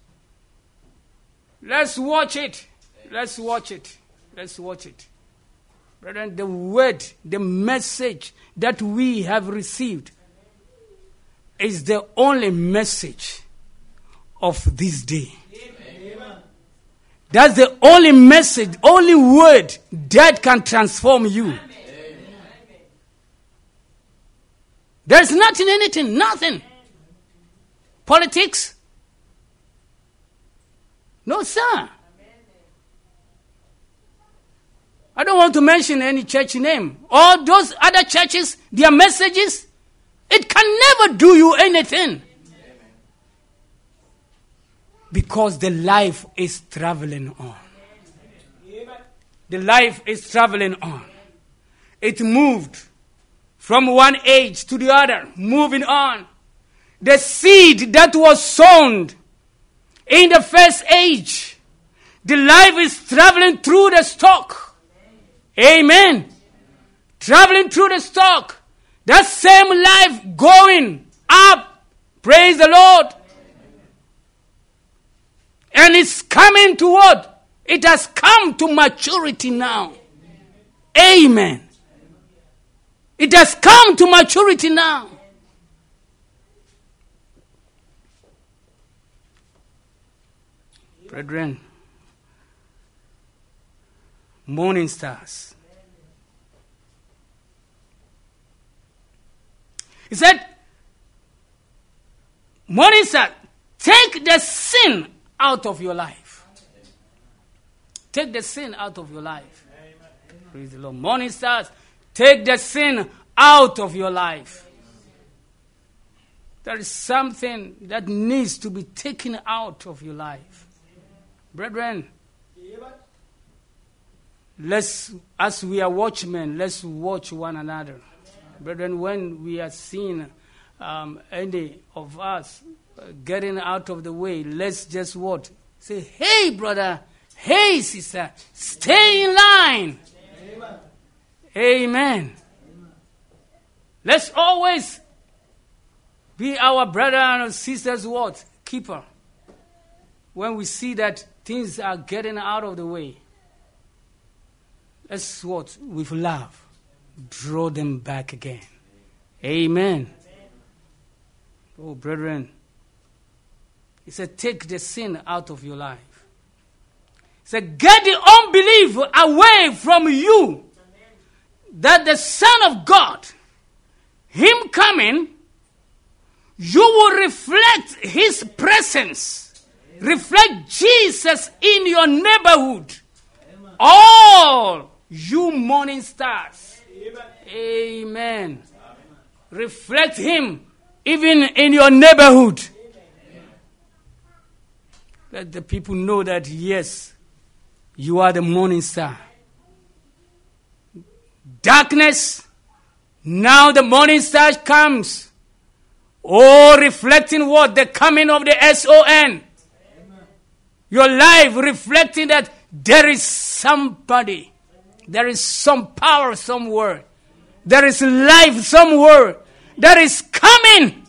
let's watch it. Let's watch it. Let's watch it. Brethren, the word, the message that we have received is the only message of this day. Amen. That's the only message, only word that can transform you. Amen. There's nothing, anything, nothing. politics? No, sir. I don't want to mention any church name. All those other churches, their messages, it can never do you anything. Because the life is traveling on. The life is traveling on. It moved from one age to the other, moving on. The seed that was sown in the first age, the life is traveling through the stalk. Amen. Traveling through the stalk. That same life going up. Praise the Lord. And it's coming to what? It has come to maturity now. Amen. It has come to maturity now. Brethren, morning stars. He said, morning star, take the sin out of your life. Take the sin out of your life. Amen. Praise the Lord. Morning stars, take the sin out of your life. There is something that needs to be taken out of your life. Brethren, let's, as we are watchmen, let's watch one another. Brethren, when we are seeing um, any of us uh, getting out of the way, let's just what? Say, hey, brother, hey, sister, stay in line. Amen. Amen. Let's always be our brother and sister's what? Keeper. When we see that things are getting out of the way, let's what? With love, draw them back again. Amen. Oh, brethren. He said, take the sin out of your life. He said, get the unbelief away from you. That the Son of God, Him coming, you will reflect His presence. Reflect Jesus in your neighborhood. Amen. All you morning stars. Amen. Amen. Amen. Reflect Him even in your neighborhood. Amen. Let the people know that, yes, you are the morning star. Darkness, now the morning star comes. Oh, reflecting what? The coming of the S O N. Your life reflecting that there is somebody, there is some power somewhere, there is life somewhere that is coming.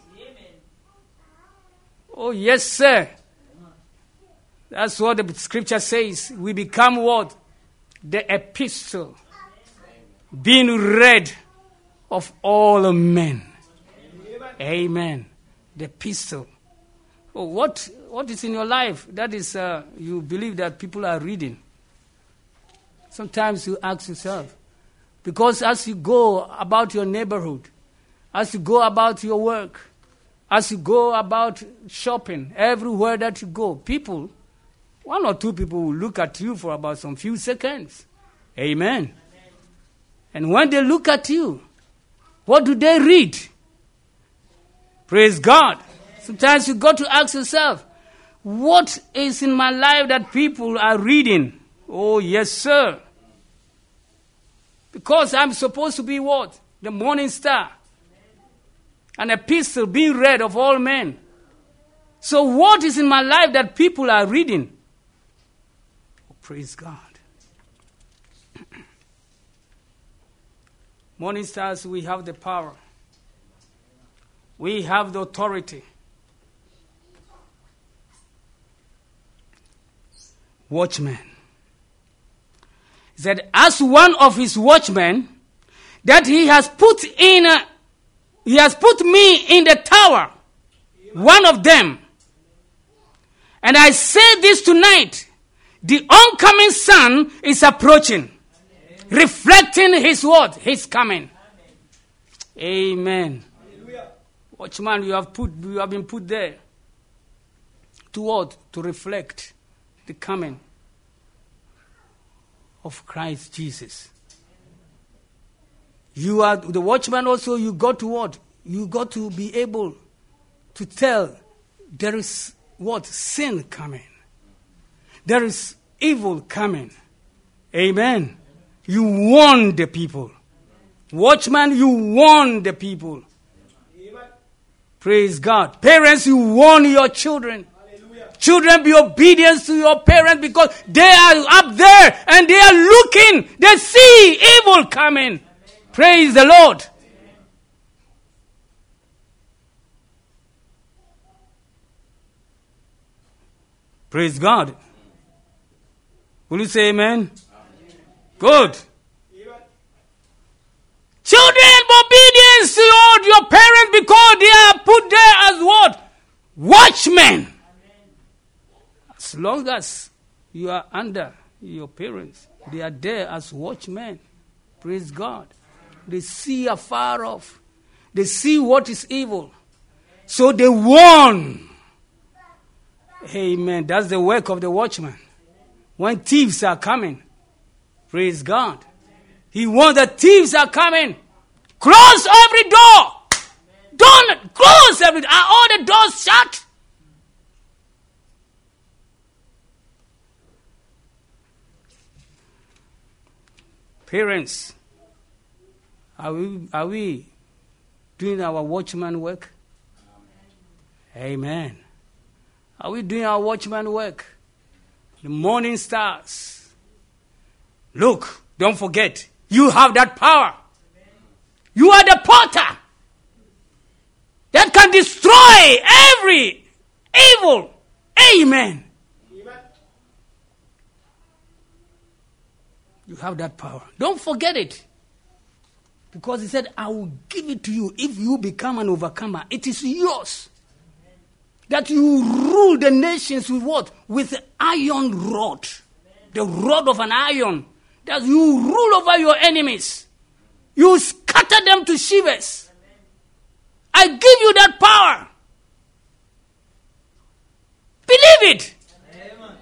Oh, yes, sir. That's what the scripture says. We become what? The epistle being read of all men. Amen. The epistle. Oh, what what is in your life that is uh, you believe that people are reading? Sometimes you ask yourself, because as you go about your neighborhood, as you go about your work, as you go about shopping, everywhere that you go, people, one or two people will look at you for about some few seconds. Amen. Amen. And when they look at you, what do they read? Praise God. Sometimes you got to ask yourself, what is in my life that people are reading? Oh, yes, sir. Because I'm supposed to be what? The morning star. An epistle being read of all men. So what is in my life that people are reading? Oh, praise God. Morning stars, we have the power. We have the authority. Watchman. He said, as one of his watchmen, that he has put in, a, he has put me in the tower, one of them. And I say this tonight, the oncoming sun is approaching, reflecting his word, his coming. Amen. Watchman, you have put, you have been put there. to what? To reflect the coming of Christ Jesus. You are the watchman also, you got to what? You got to be able to tell there is what? Sin coming. There is evil coming. Amen. You warn the people. Watchman, you warn the people. Amen. Praise God. Parents, you warn your children. Hallelujah. Children, be obedient to your parents because they are up there and they are looking. They see evil coming. Amen. Praise the Lord. Amen. Praise God. Will you say amen? Amen. Good. Children, obedience to your, your parents because they are put there as what? Watchmen. Amen. As long as you are under your parents, they are there as watchmen. Praise God. They see afar off. They see what is evil. So they warn. Amen. That's the work of the watchman. When thieves are coming, praise God. He warns that thieves are coming. Close every door. Don't close every door. Are all the doors shut? Parents, are we, are we doing our watchman work? Amen. Amen. Are we doing our watchman work? The morning stars. Look, don't forget, you have that power. You are the potter that can destroy every evil. Amen. Amen. You have that power. Don't forget it. Because he said, I will give it to you if you become an overcomer. It is yours. That you rule the nations with what? With the iron rod. The rod of an iron. That you rule over your enemies. You scatter them to shivers. I give you that power. Believe it. Amen.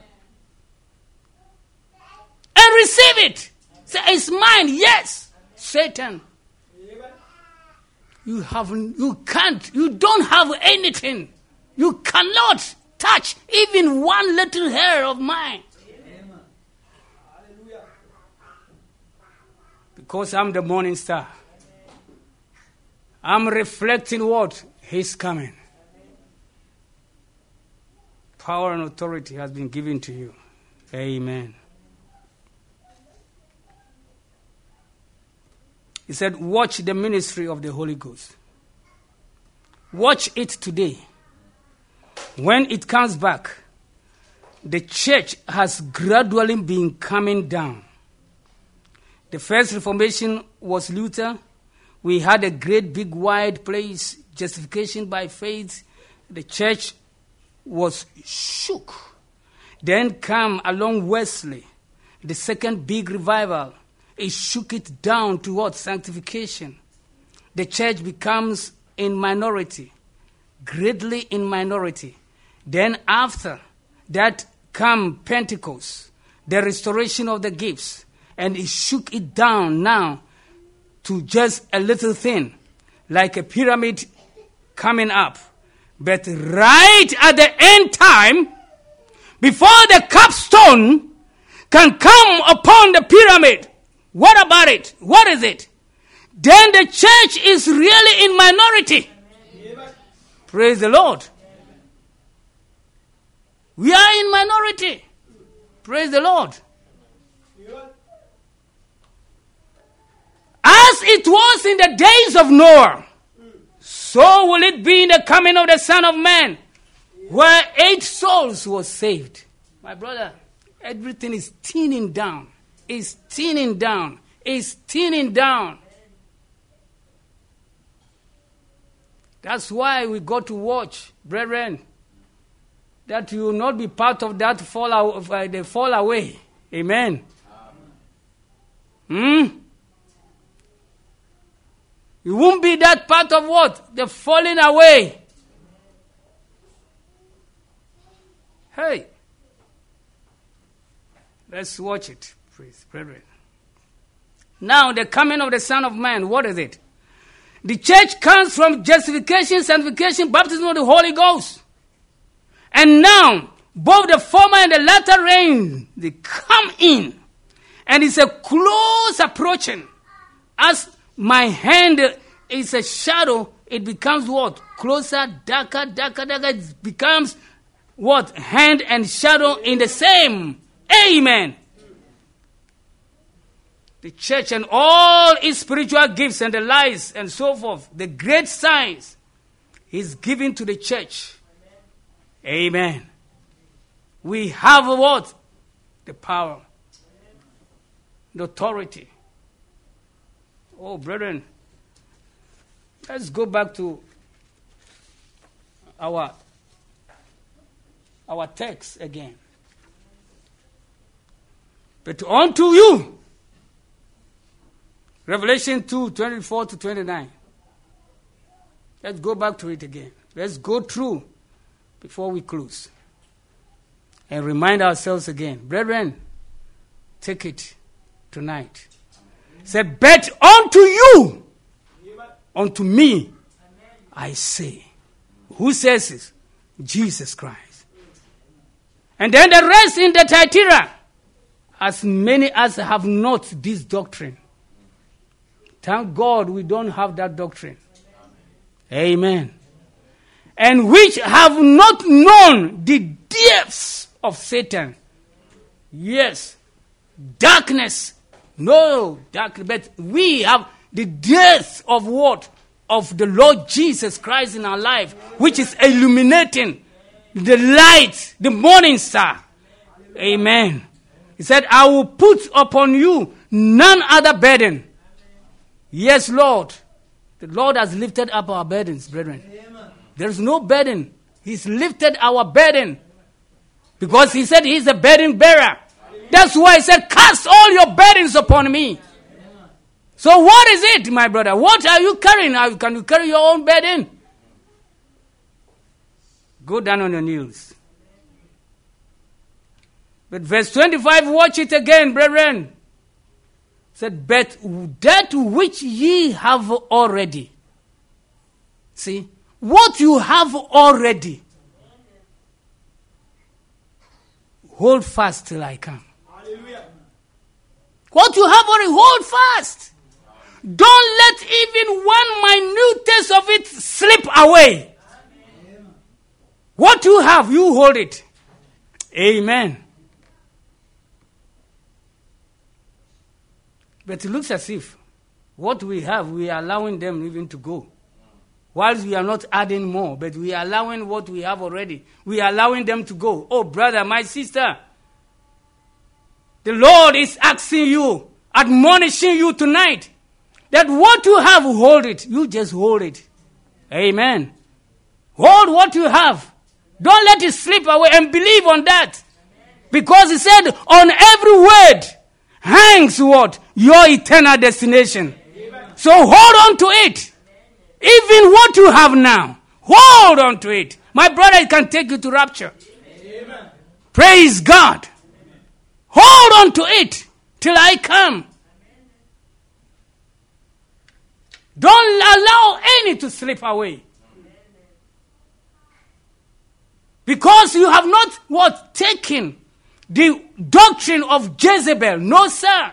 And receive it. Say, it's mine. Yes. Satan. Amen. You have, you can't, you don't have anything. You cannot touch even one little hair of mine. Amen. Because I'm the morning star. I'm reflecting what? His coming. Power and authority has been given to you. Amen. He said, watch the ministry of the Holy Ghost. Watch it today. When it comes back, the church has gradually been coming down. The first Reformation was Luther. We had a great big wide place, justification by faith. The church was shook. Then come along Wesley, the second big revival. It shook it down towards sanctification. The church becomes in minority, greatly in minority. Then after that come Pentecost, the restoration of the gifts, and it shook it down now to just a little thing, like a pyramid coming up. But right at the end time, before the capstone can come upon the pyramid, what about it? What is it? Then the church is really in minority. Amen. Praise the Lord. We are in minority. Praise the Lord. As it was in the days of Noah, so will it be in the coming of the Son of Man, where eight souls were saved. My brother, everything is thinning down. It's thinning down. It's thinning down. That's why we got to watch, brethren, that you will not be part of that fall, uh, the fall away. Amen. Hmm? You won't be that part of what? The falling away. Hey. Let's watch it, please, brethren. Now, the coming of the Son of Man, what is it? The church comes from justification, sanctification, baptism of the Holy Ghost. And now, both the former and the latter rain, they come in. And it's a close approaching. As my hand is a shadow, it becomes what? Closer, darker, darker, darker. It becomes what? Hand and shadow in the same. Amen. The church and all its spiritual gifts and the lies and so forth, the great signs is given to the church. Amen. We have what? The power. The authority. Oh, brethren, let's go back to our, our text again. But unto you, Revelation two, twenty-four to twenty-nine. Let's go back to it again. Let's go through before we close. And remind ourselves again. Brethren, take it tonight. Say, but unto you, unto me, I say. Who says this? Jesus Christ. And then the rest in the Thyatira, as many as have not this doctrine. Thank God we don't have that doctrine. Amen. And which have not known the depths of Satan. Yes. Darkness. No, darkness. But we have the depths of what? Of the Lord Jesus Christ in our life, which is illuminating the light, the morning star. Amen. He said, I will put upon you none other burden. Yes, Lord. The Lord has lifted up our burdens, brethren. There is no burden. He's lifted our burden. Because he said he's a burden bearer. That's why he said, cast all your burdens upon me. So what is it, my brother? What are you carrying? Can you carry your own burden? Go down on your knees. But verse twenty-five, watch it again, brethren. Said, but that which ye have already. See, what you have already. Hold fast till I come. Hallelujah. What you have already, hold fast. Don't let even one minutest of it slip away. Amen. What you have, you hold it. Amen. But it looks as if what we have, we are allowing them even to go. Whilst we are not adding more, but we are allowing what we have already. We are allowing them to go. Oh, brother, my sister, the Lord is asking you, admonishing you tonight, that what you have, hold it. You just hold it. Amen. Hold what you have. Don't let it slip away and believe on that. Because he said, on every word hangs what? Your eternal destination. Amen. So hold on to it. Even what you have now, hold on to it. My brother, it can take you to rapture. Amen. Praise God. Amen. Hold on to it till I come. Don't allow any to slip away. Because you have not what taken the doctrine of Jezebel. No, sir.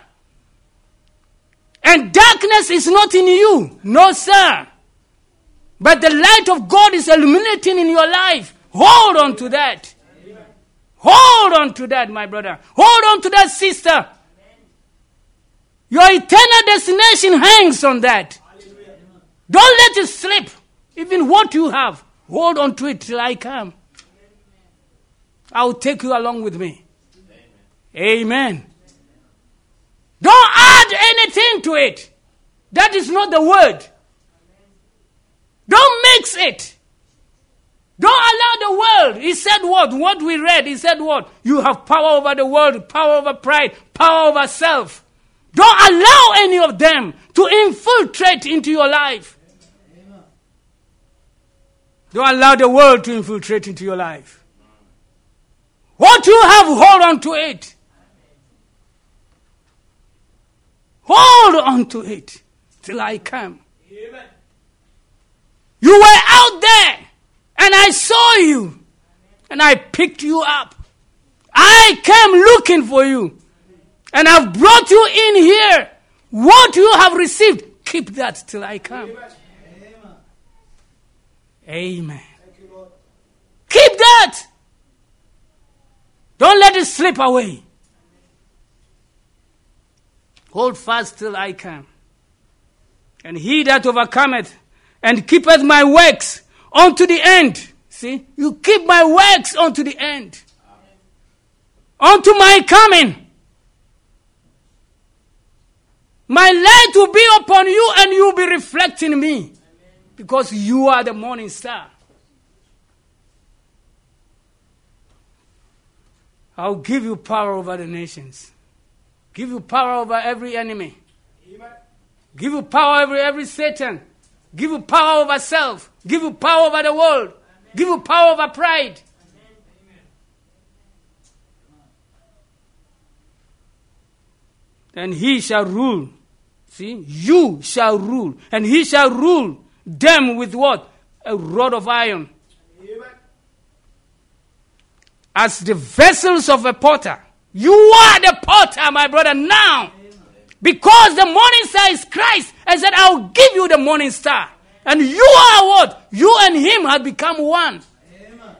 And darkness is not in you. No, sir. But the light of God is illuminating in your life. Hold on to that. Amen. Hold on to that, my brother. Hold on to that, sister. Amen. Your eternal destination hangs on that. Hallelujah. Don't let it slip. Even what you have, hold on to it till I come. I will take you along with me. Amen. Amen. Don't add anything to it. That is not the word. Don't mix it. Don't allow the world. He said what? What we read, he said what? You have power over the world, power over pride, power over self. Don't allow any of them to infiltrate into your life. Amen. Don't allow the world to infiltrate into your life. What you have, hold on to it. Hold on to it till I come. Amen. You were out there, and I saw you, and I picked you up. I came looking for you, and I've brought you in here. What you have received, keep that till I come. Amen. Amen. You, keep that. Don't let it slip away. Hold fast till I come. And he that overcometh and keepeth my works unto the end. See, you keep my works unto the end. Amen. Unto my coming. My light will be upon you and you will be reflecting me. Amen. Because you are the morning star. I'll give you power over the nations. Give you power over every enemy. Amen. Give you power over every Satan. Give you power over self. Give you power over the world. Amen. Give you power over pride. Amen. And he shall rule. See, you shall rule. And he shall rule them with what? A rod of iron. Amen. As the vessels of a potter. You are the potter, my brother, now. Amen. Because the morning star is Christ. I said, I'll give you the morning star. And you are what? You and him have become one. Amen.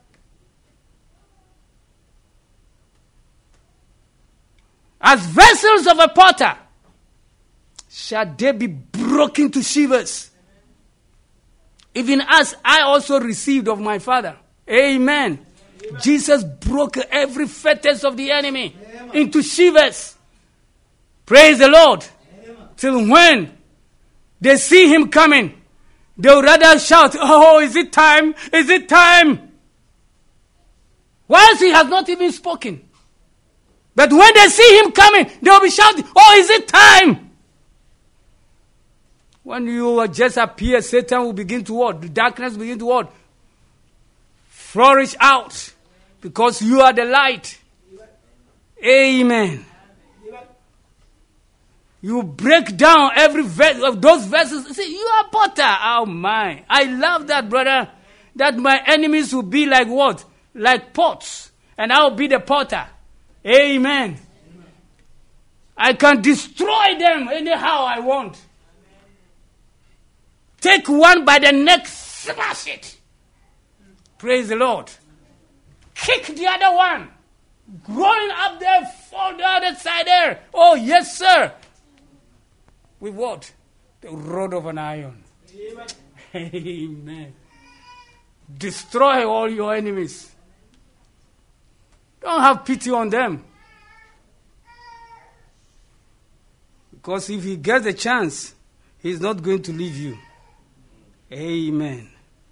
As vessels of a potter, shall they be broken to shivers. Even as I also received of my Father. Amen. Amen. Jesus broke every fetters of the enemy. Amen. Into shivers. Praise the Lord. Amen. Till when they see him coming, they'll rather shout, oh, is it time? Is it time? Whilst he has not even spoken. But when they see him coming, they'll be shouting, oh, is it time? When you just appear, Satan will begin to what? The darkness will begin to what? Flourish out. Because you are the light. Amen. You break down every verse of those verses. See, you are potter. Oh my. I love that, brother. That my enemies will be like what? Like pots. And I will be the potter. Amen. Amen. I can destroy them anyhow I want. Take one by the neck, smash it. Praise the Lord. Kick the other one. Going up there, fall the other side there. Oh, yes, sir. With what? The rod of an iron. Amen. Amen. Destroy all your enemies. Don't have pity on them. Because if he gets a chance, he's not going to leave you. Amen.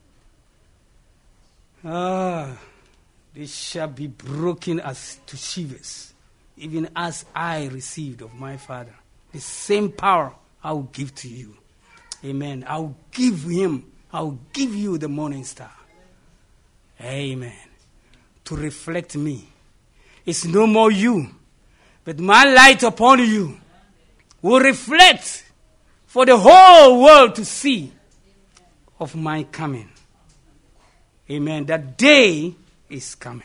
Ah, they shall be broken as to shivers, even as I received of my Father. The same power I will give to you. Amen. I will give him, I will give you the morning star. Amen. To reflect me. It's no more you, but my light upon you will reflect for the whole world to see of my coming. Amen. That day is coming.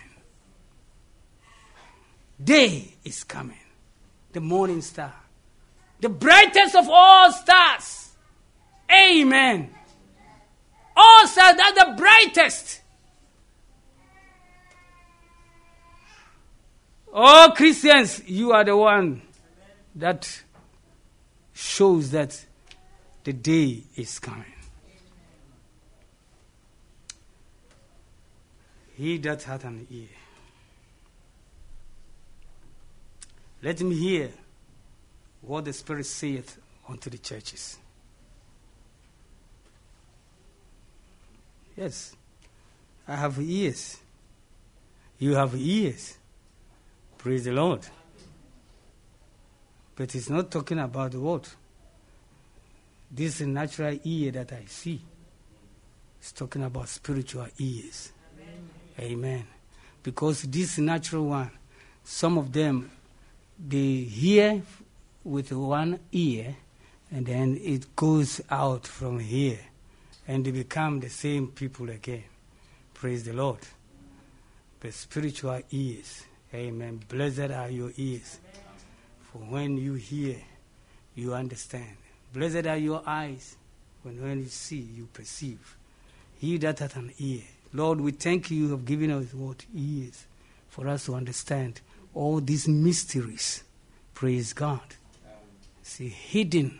Day is coming. The morning star. The brightest of all stars. Amen. All stars are the brightest. Oh, Christians, you are the one that shows that the day is coming. He that hath an ear, let him hear what the Spirit saith unto the churches. Yes, I have ears. You have ears. Praise the Lord. But he's not talking about the word. This is a natural ear that I see. He's talking about spiritual ears. Amen. Amen. Because this natural one, some of them, they hear with one ear, and then it goes out from here, and they become the same people again. Praise the Lord. But spiritual ears, amen. Blessed are your ears. For when you hear, you understand. Blessed are your eyes. When, when you see, you perceive. He that hath an ear. Lord, we thank you, you have given us what ears for us to understand all these mysteries. Praise God. See, hidden.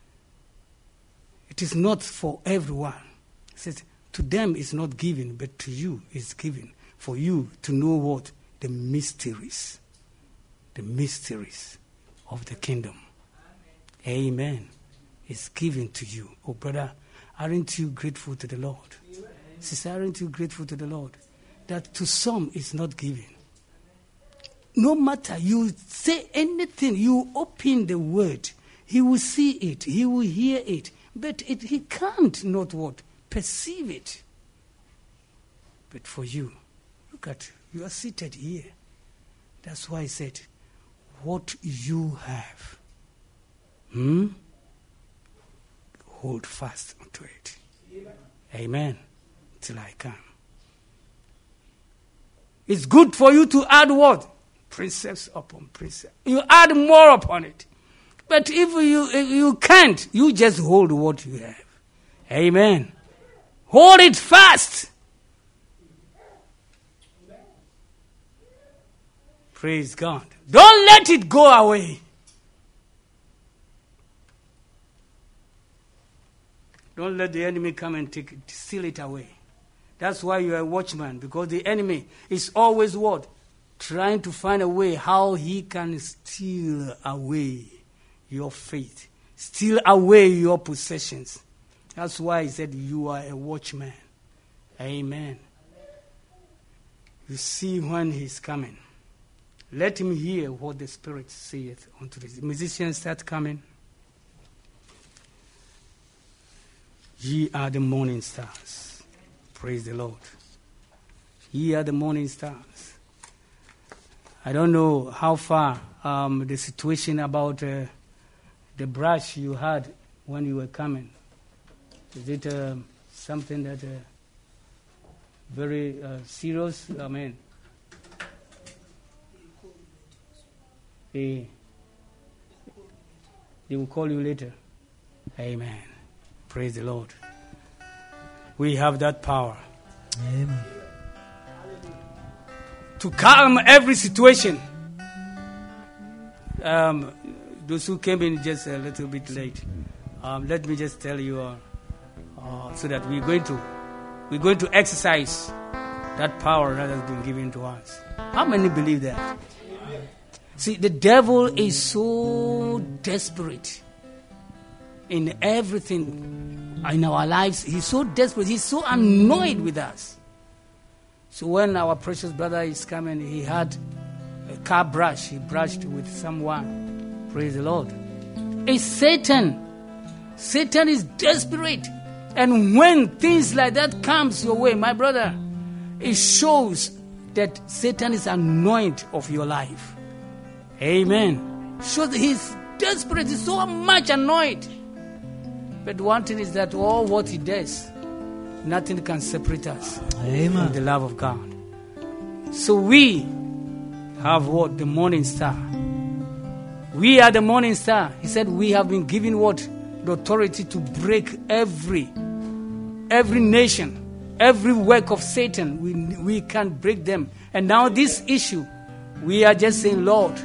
It is not for everyone. It says, to them it's not given, but to you it's given. For you to know what? The mysteries. The mysteries of the kingdom. Amen. Amen. It's given to you. Oh, brother, aren't you grateful to the Lord? Amen. Sister, aren't you grateful to the Lord? That to some it's not given. No matter, you say anything, you open the word, he will see it, he will hear it, but it, he can't not what? Perceive it. But for you, look at, you are seated here. That's why I said, what you have, hmm? hold fast onto it. Amen. Amen. Till I come. It's good for you to add what? Precepts upon precepts. You add more upon it. But if you if you can't, you just hold what you have. Amen. Hold it fast. Praise God. Don't let it go away. Don't let the enemy come and take it, steal it away. That's why you are a watchman, because the enemy is always what? Trying to find a way how he can steal away your faith, steal away your possessions. That's why he said you are a watchman. Amen. You see when he's coming. Let him hear what the Spirit saith unto the musicians. Start coming. Ye are the morning stars. Praise the Lord. Ye are the morning stars. I don't know how far um, the situation about uh, the brush you had when you were coming. Is it uh, something that uh, very uh, serious? I mean, they, they will call you later. Amen. Praise the Lord. We have that power. Amen. To calm every situation. Um, those who came in just a little bit late, um, let me just tell you, uh, uh, so that we're going to we're going to exercise that power that has been given to us. How many believe that? See, the devil is so desperate in everything in our lives. He's so desperate. He's so annoyed with us. So when our precious brother is coming, he had a car brush. He brushed with someone. Praise the Lord. It's Satan. Satan is desperate. And when things like that comes your way, my brother, it shows that Satan is annoyed of your life. Amen. Shows that he's desperate. He's so much annoyed. But one thing is that all what he does, nothing can separate us Amen. From the love of God. So we have what? The morning star. We are the morning star. He said we have been given what? The authority to break every every nation, every work of Satan. We, we can break them. And now this issue, we are just saying, Lord.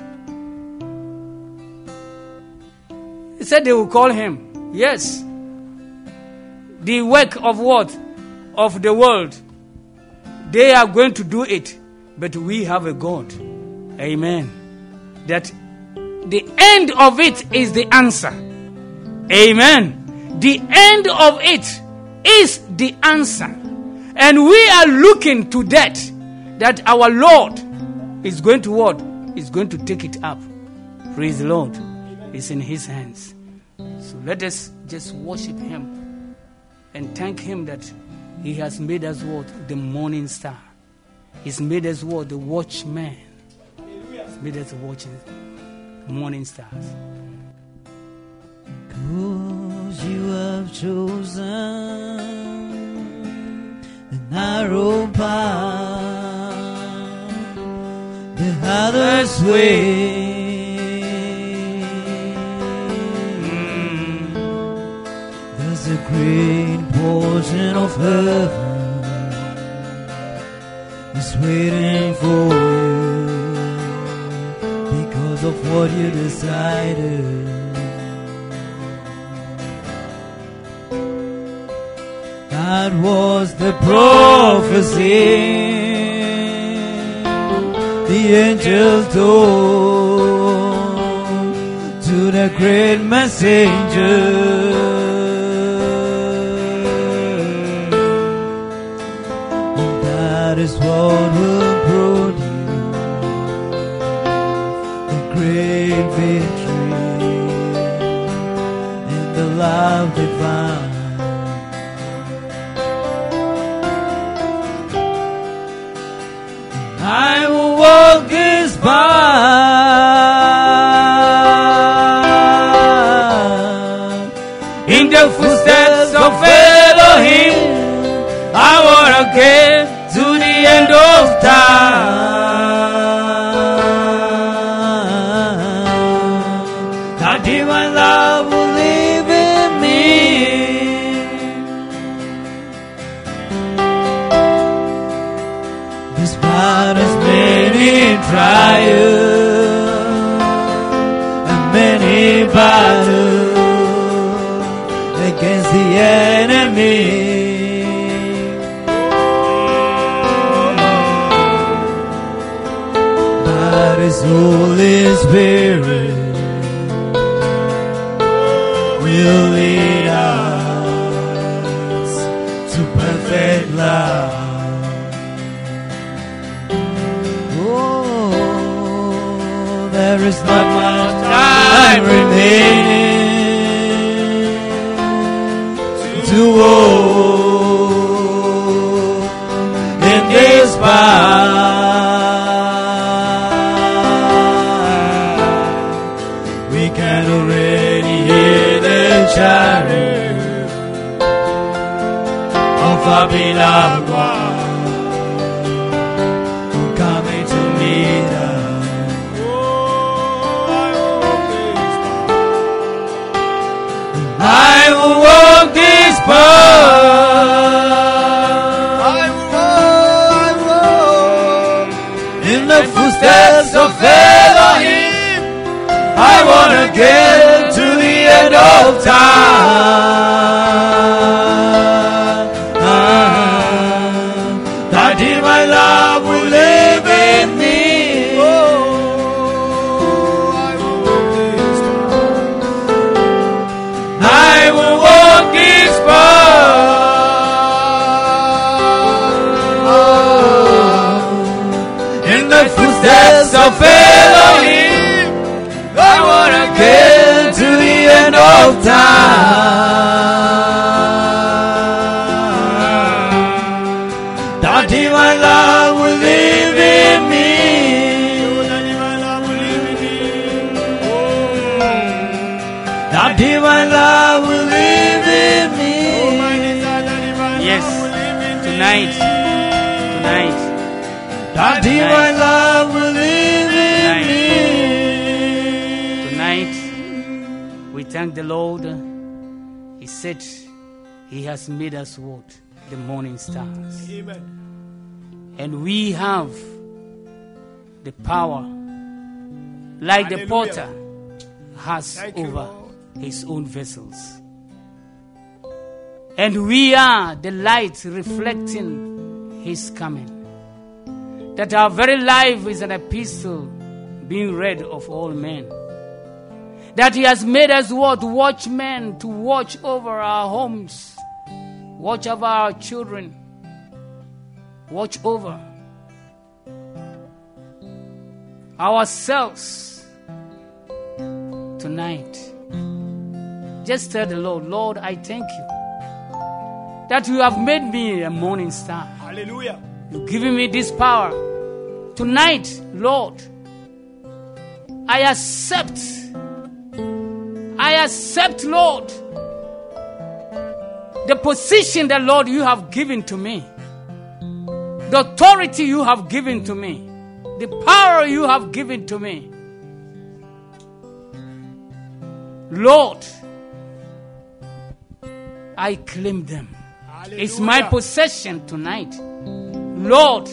He said they will call him. Yes. The work of what? Of the world. They are going to do it. But we have a God. Amen. That the end of it is the answer. Amen. The end of it is the answer. And we are looking to that. That our Lord is going to what? Is going to take it up. Praise the Lord. It's in his hands. So let us just worship him. And thank him that he has made us what? The morning star. He's made us what? The watchman. He's made us watching morning stars. Cause you have chosen the narrow path, the hardest way. Mm. There's a great portion of heaven is waiting for you because of what you decided. That was the prophecy the angel told to the great messenger. And that is what will produce the great victory in the love divine. I will walk this path in the footsteps of Elohim. I want to get to the end of time. That divine love will live in me. Despite as many trials and many battles against the enemy, but His Holy Spirit will lead us to perfect love. There is not much time remaining to walk in this path. We can already hear the chariot of our beloved one coming to meet us. I will walk this path. I will walk, I will walk in the footsteps of Elohim. I want to get to the end of time. That divine love will live in me. I will walk this path in the footsteps of Elohim. I want to get to the end of time. That divine love will live in me. That divine love will live in me. Yes, tonight, tonight, That divine love will live in me. tonight, we thank the Lord. He said He has made us what? The morning stars. Amen. And we have the power, like the Hallelujah. potter has Thank you, over Lord. his own vessels. And we are the light reflecting His coming. That our very life is an epistle being read of all men. That He has made us what? Watchmen, to watch over our homes, watch over our children, watch over ourselves tonight. Just tell the Lord, Lord, I thank you that you have made me a morning star. Hallelujah. You've given me this power. Tonight, Lord, I accept. I accept, Lord, the position that, Lord, you have given to me. The authority you have given to me. The power you have given to me. Lord, I claim them. Hallelujah. It's my possession tonight. Lord,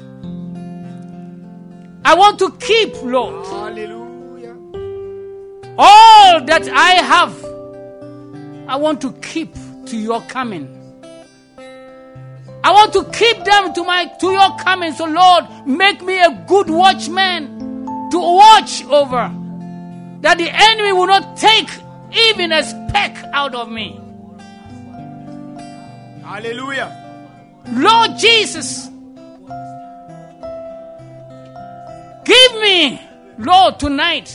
I want to keep, Lord, Hallelujah. all that I have. I want to keep to your coming. I want to keep them to my to your coming. So Lord, make me a good watchman to watch over, that the enemy will not take even a speck out of me. Hallelujah. Lord Jesus, give me, Lord, tonight,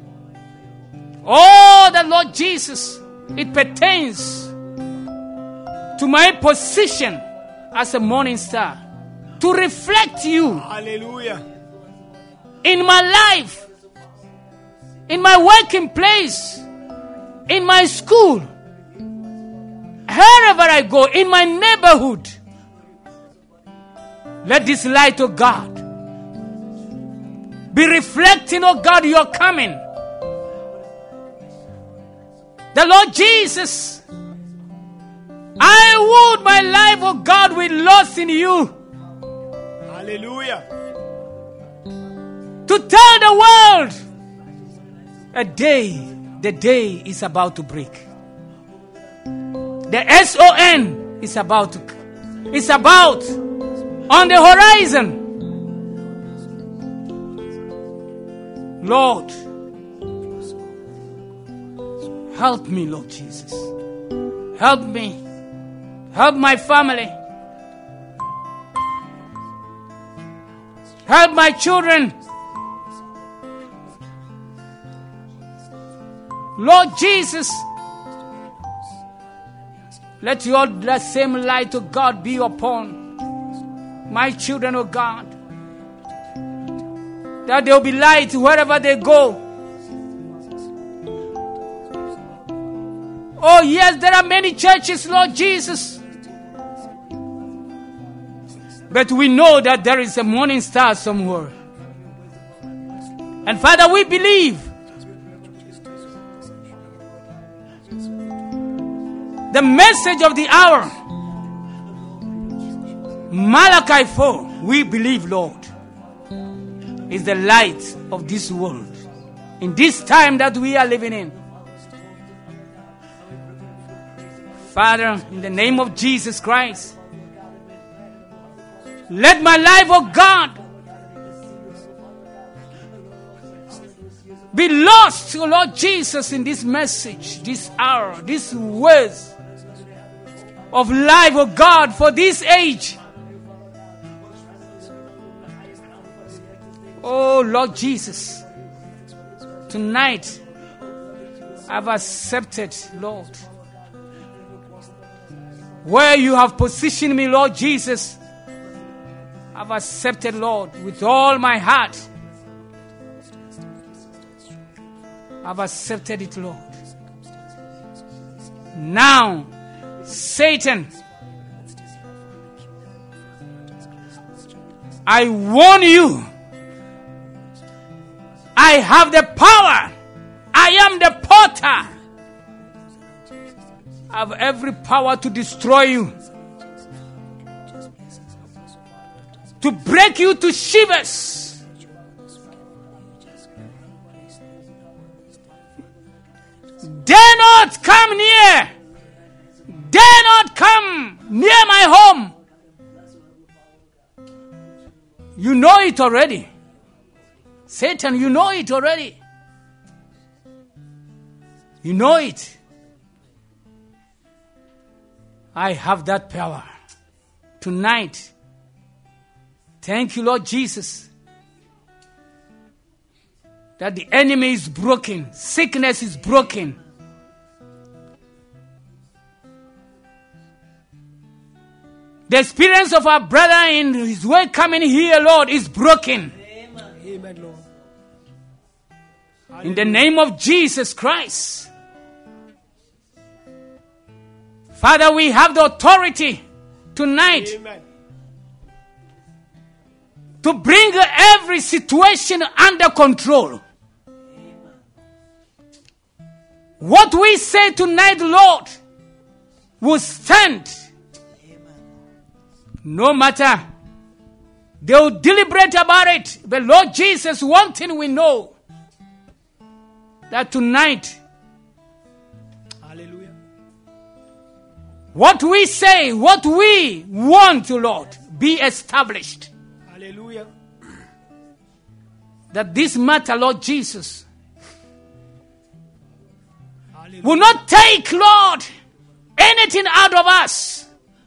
all that, Lord Jesus, it pertains to my position as a morning star, to reflect you. Hallelujah. In my life, in my working place, in my school, wherever I go, in my neighborhood. Let this light, oh God, be reflecting, oh God, your coming. The Lord Jesus, I would my life, oh God, be lost in you. Hallelujah. To tell the world, a day, the day is about to break. The S O N is about to, it's about on the horizon. Lord, help me, Lord Jesus. Help me. Help my family. Help my children. Lord Jesus, let your that same light, of God, be upon my children, oh God. That there will be light wherever they go. Oh yes, there are many churches, Lord Jesus. But we know that there is a morning star somewhere. And Father, we believe the message of the hour, Malachi four, we believe, Lord, is the light of this world in this time that we are living in. Father, in the name of Jesus Christ, let my life, oh God, be lost, oh Lord Jesus, in this message, this hour, these words of life, oh God, for this age. Oh Lord Jesus, tonight I've accepted, Lord, where you have positioned me, Lord Jesus. I've accepted, Lord, with all my heart. I've accepted it, Lord. Now, Satan, I warn you, I have the power. I am the potter. I have every power to destroy you, to break you to shivers. Dare not come near. Dare not come near my home. You know it already. Satan, you know it already. You know it. I have that power. Tonight, thank you, Lord Jesus, that the enemy is broken. Sickness is broken. The experience of our brother in his way coming here, Lord, is broken. Amen, Lord. In the name of Jesus Christ. Father, we have the authority tonight Amen. to bring every situation under control. What we say tonight, Lord, will stand. No matter. They will deliberate about it. But Lord Jesus, one thing we know, that tonight, Hallelujah. what we say, what we want, Lord, be established. Hallelujah. That this matter, Lord Jesus, Hallelujah. will not take, Lord, anything out of us.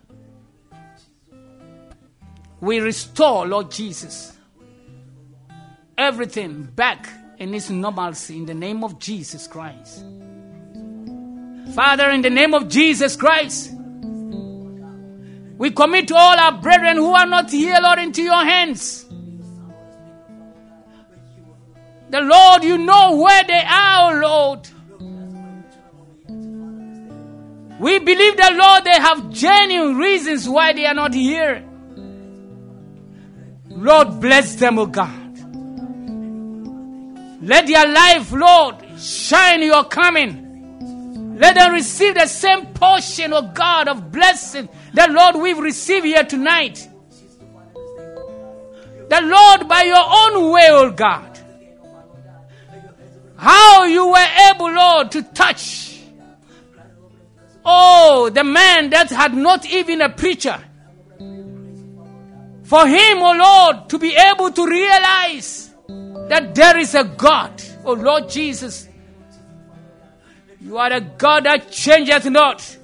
We restore, Lord Jesus, everything back in its normalcy in the name of Jesus Christ. Father, in the name of Jesus Christ, we commit all our brethren who are not here, Lord, into your hands. The Lord, you know where they are, Lord. We believe that, Lord, they have genuine reasons why they are not here. Lord, bless them, O God. Let their life, Lord, shine your coming. Let them receive the same portion, O God, of blessing that, Lord, we've received here tonight. That, Lord, by your own way, O God, how you were able, Lord, to touch, oh, the man that had not even a preacher. For him, oh Lord, to be able to realize that there is a God. Oh Lord Jesus, you are a God that changeth not.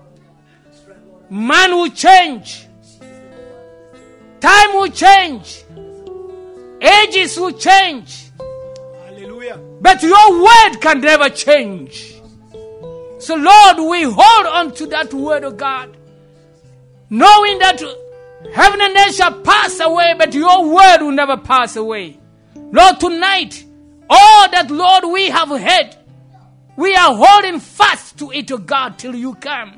Man will change. Time will change. Ages will change. Hallelujah. But your word can never change. So Lord, we hold on to that word of God, knowing that heaven and earth shall pass away, but your word will never pass away. Lord, tonight, all that, Lord, we have heard, we are holding fast to it, O God, till you come.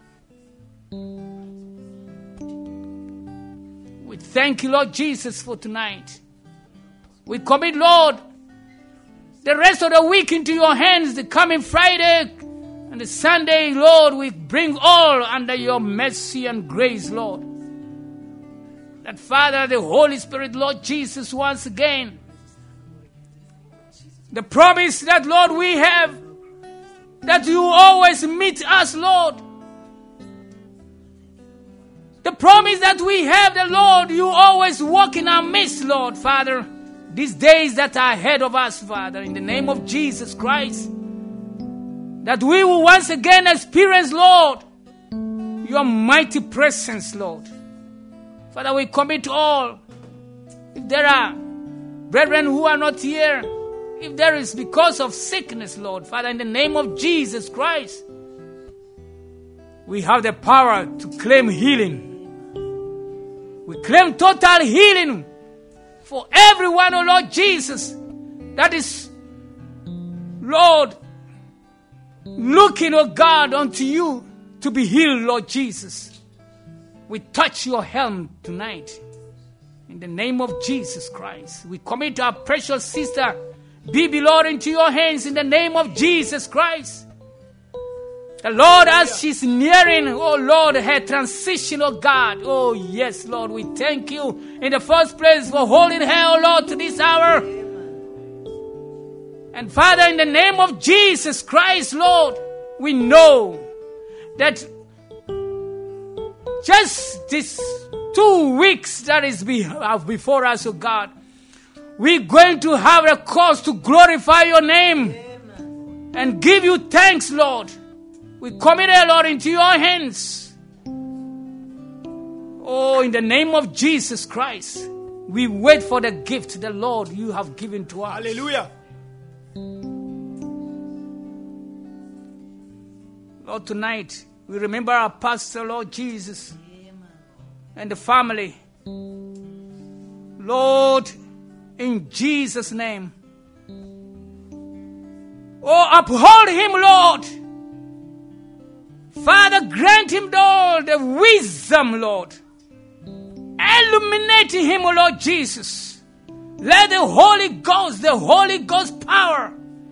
We thank you, Lord Jesus, for tonight. We commit, Lord, the rest of the week into your hands. The coming Friday and the Sunday, Lord, we bring all under your mercy and grace, Lord. That Father, the Holy Spirit, Lord Jesus, once again, the promise that, Lord, we have, that you always meet us, Lord. The promise that we have, that, Lord, you always walk in our midst, Lord, Father. These days that are ahead of us, Father, in the name of Jesus Christ, that we will once again experience, Lord, your mighty presence, Lord. Father, we commit all. If there are brethren who are not here, if there is because of sickness, Lord, Father, in the name of Jesus Christ, we have the power to claim healing. We claim total healing for everyone, oh Lord Jesus, that is, Lord, looking, oh God, unto you to be healed, Lord Jesus. We touch your helm tonight. In the name of Jesus Christ. We commit our precious sister, Bibi, Lord, into your hands in the name of Jesus Christ. The Lord, as she's nearing, oh Lord, her transition, oh God. Oh yes, Lord, we thank you in the first place for holding her, oh Lord, to this hour. And Father, in the name of Jesus Christ, Lord, we know that just this two weeks that is before us, oh God, we're going to have a cause to glorify your name. Amen. And give you thanks, Lord. We commit it, Lord, into your hands. Oh, in the name of Jesus Christ, we wait for the gift, the Lord, you have given to us. Hallelujah. Lord, tonight, we remember our pastor, Lord Jesus. and the family. Lord, in Jesus' name. Oh, uphold him, Lord. Father, grant him, Lord, the wisdom, Lord. Illuminate him, Lord Jesus. Let the Holy Ghost, the Holy Ghost power,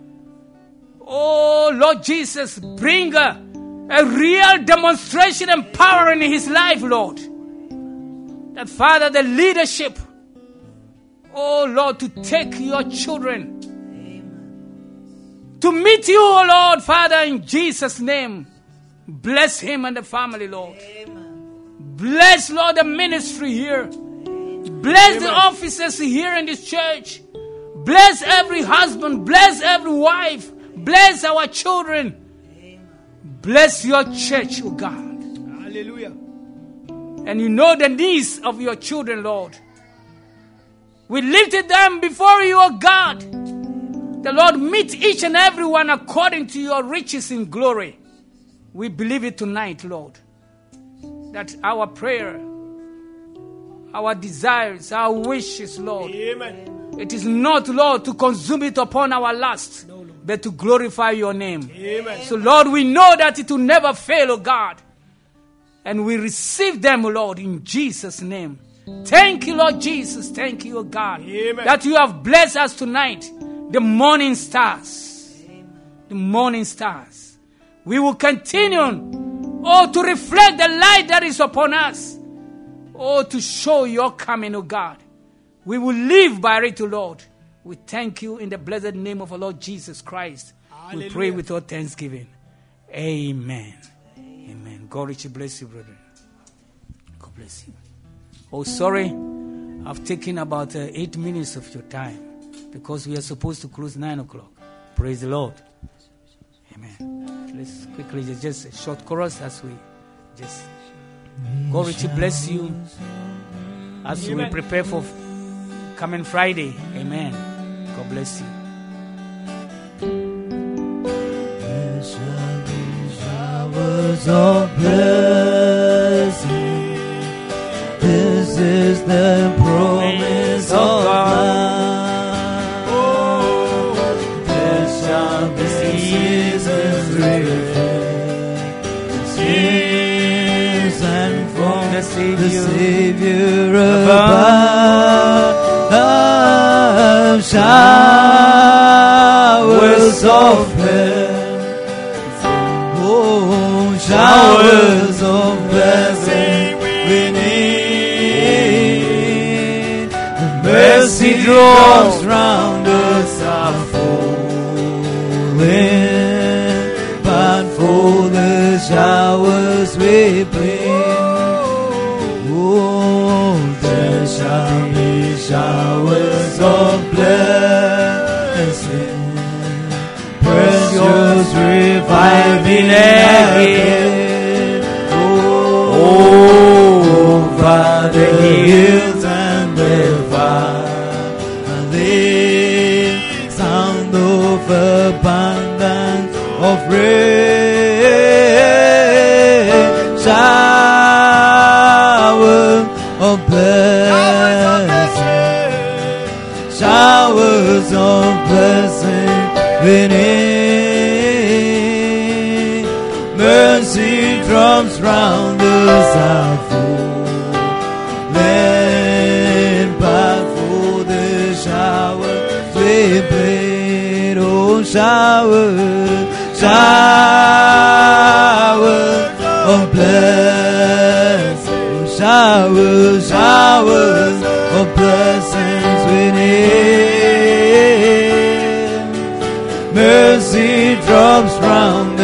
oh, Lord Jesus, bring a, a real demonstration and power in his life, Lord. That, Father, the leadership, oh, Lord, to take your children, to meet you, oh, Lord, Father, in Jesus' name. Bless him and the family, Lord. Bless, Lord, the ministry here. Bless Amen. The officers here in this church. Bless every husband. Bless every wife. Bless our children. Amen. Bless your church, oh God. Hallelujah. And you know the needs of your children, Lord. We lifted them before you, oh God. The Lord meet each and every one according to your riches in glory. We believe it tonight, Lord. That our prayer, our desires, our wishes, Lord, Amen. It is not, Lord, to consume it upon our lust, no, but to glorify your name. Amen. So, Lord, we know that it will never fail, oh God. And we receive them, Lord, in Jesus' name. Thank you, Lord Jesus. Thank you, oh God, Amen. That you have blessed us tonight. The morning stars. Amen. The morning stars. We will continue, oh, to reflect the light that is upon us. Oh, to show your coming, oh God. We will live by it, oh Lord. We thank you in the blessed name of our Lord Jesus Christ. Hallelujah. We pray with our thanksgiving. Amen. Amen. God richly bless you, brother. God bless you. Oh, sorry. I've taken about uh, eight minutes of your time because we are supposed to close nine o'clock. Praise the Lord. Amen. Let's quickly just, just a short chorus as we just... God richly bless you as Amen. We prepare for coming Friday. Amen. God bless you. There shall be showers of blessing. This is the promise of God. Oh, there shall be seasons refreshed, and from the Savior, the Savior above, showers of blessing. Oh, showers of blessing we need. The mercy drops round us are falling, but for the showers we bring. Oh, there shall be showers of blessing, precious reviving again. Oh, over the hills and the valleys, sound of abundance of rain, showers of blessing, showers of blessing we need. Mercy drops round us are falling, but for the showers we prayed. Oh, showers, showers of blessing, showers, showers of blessings we need. Mercy drops round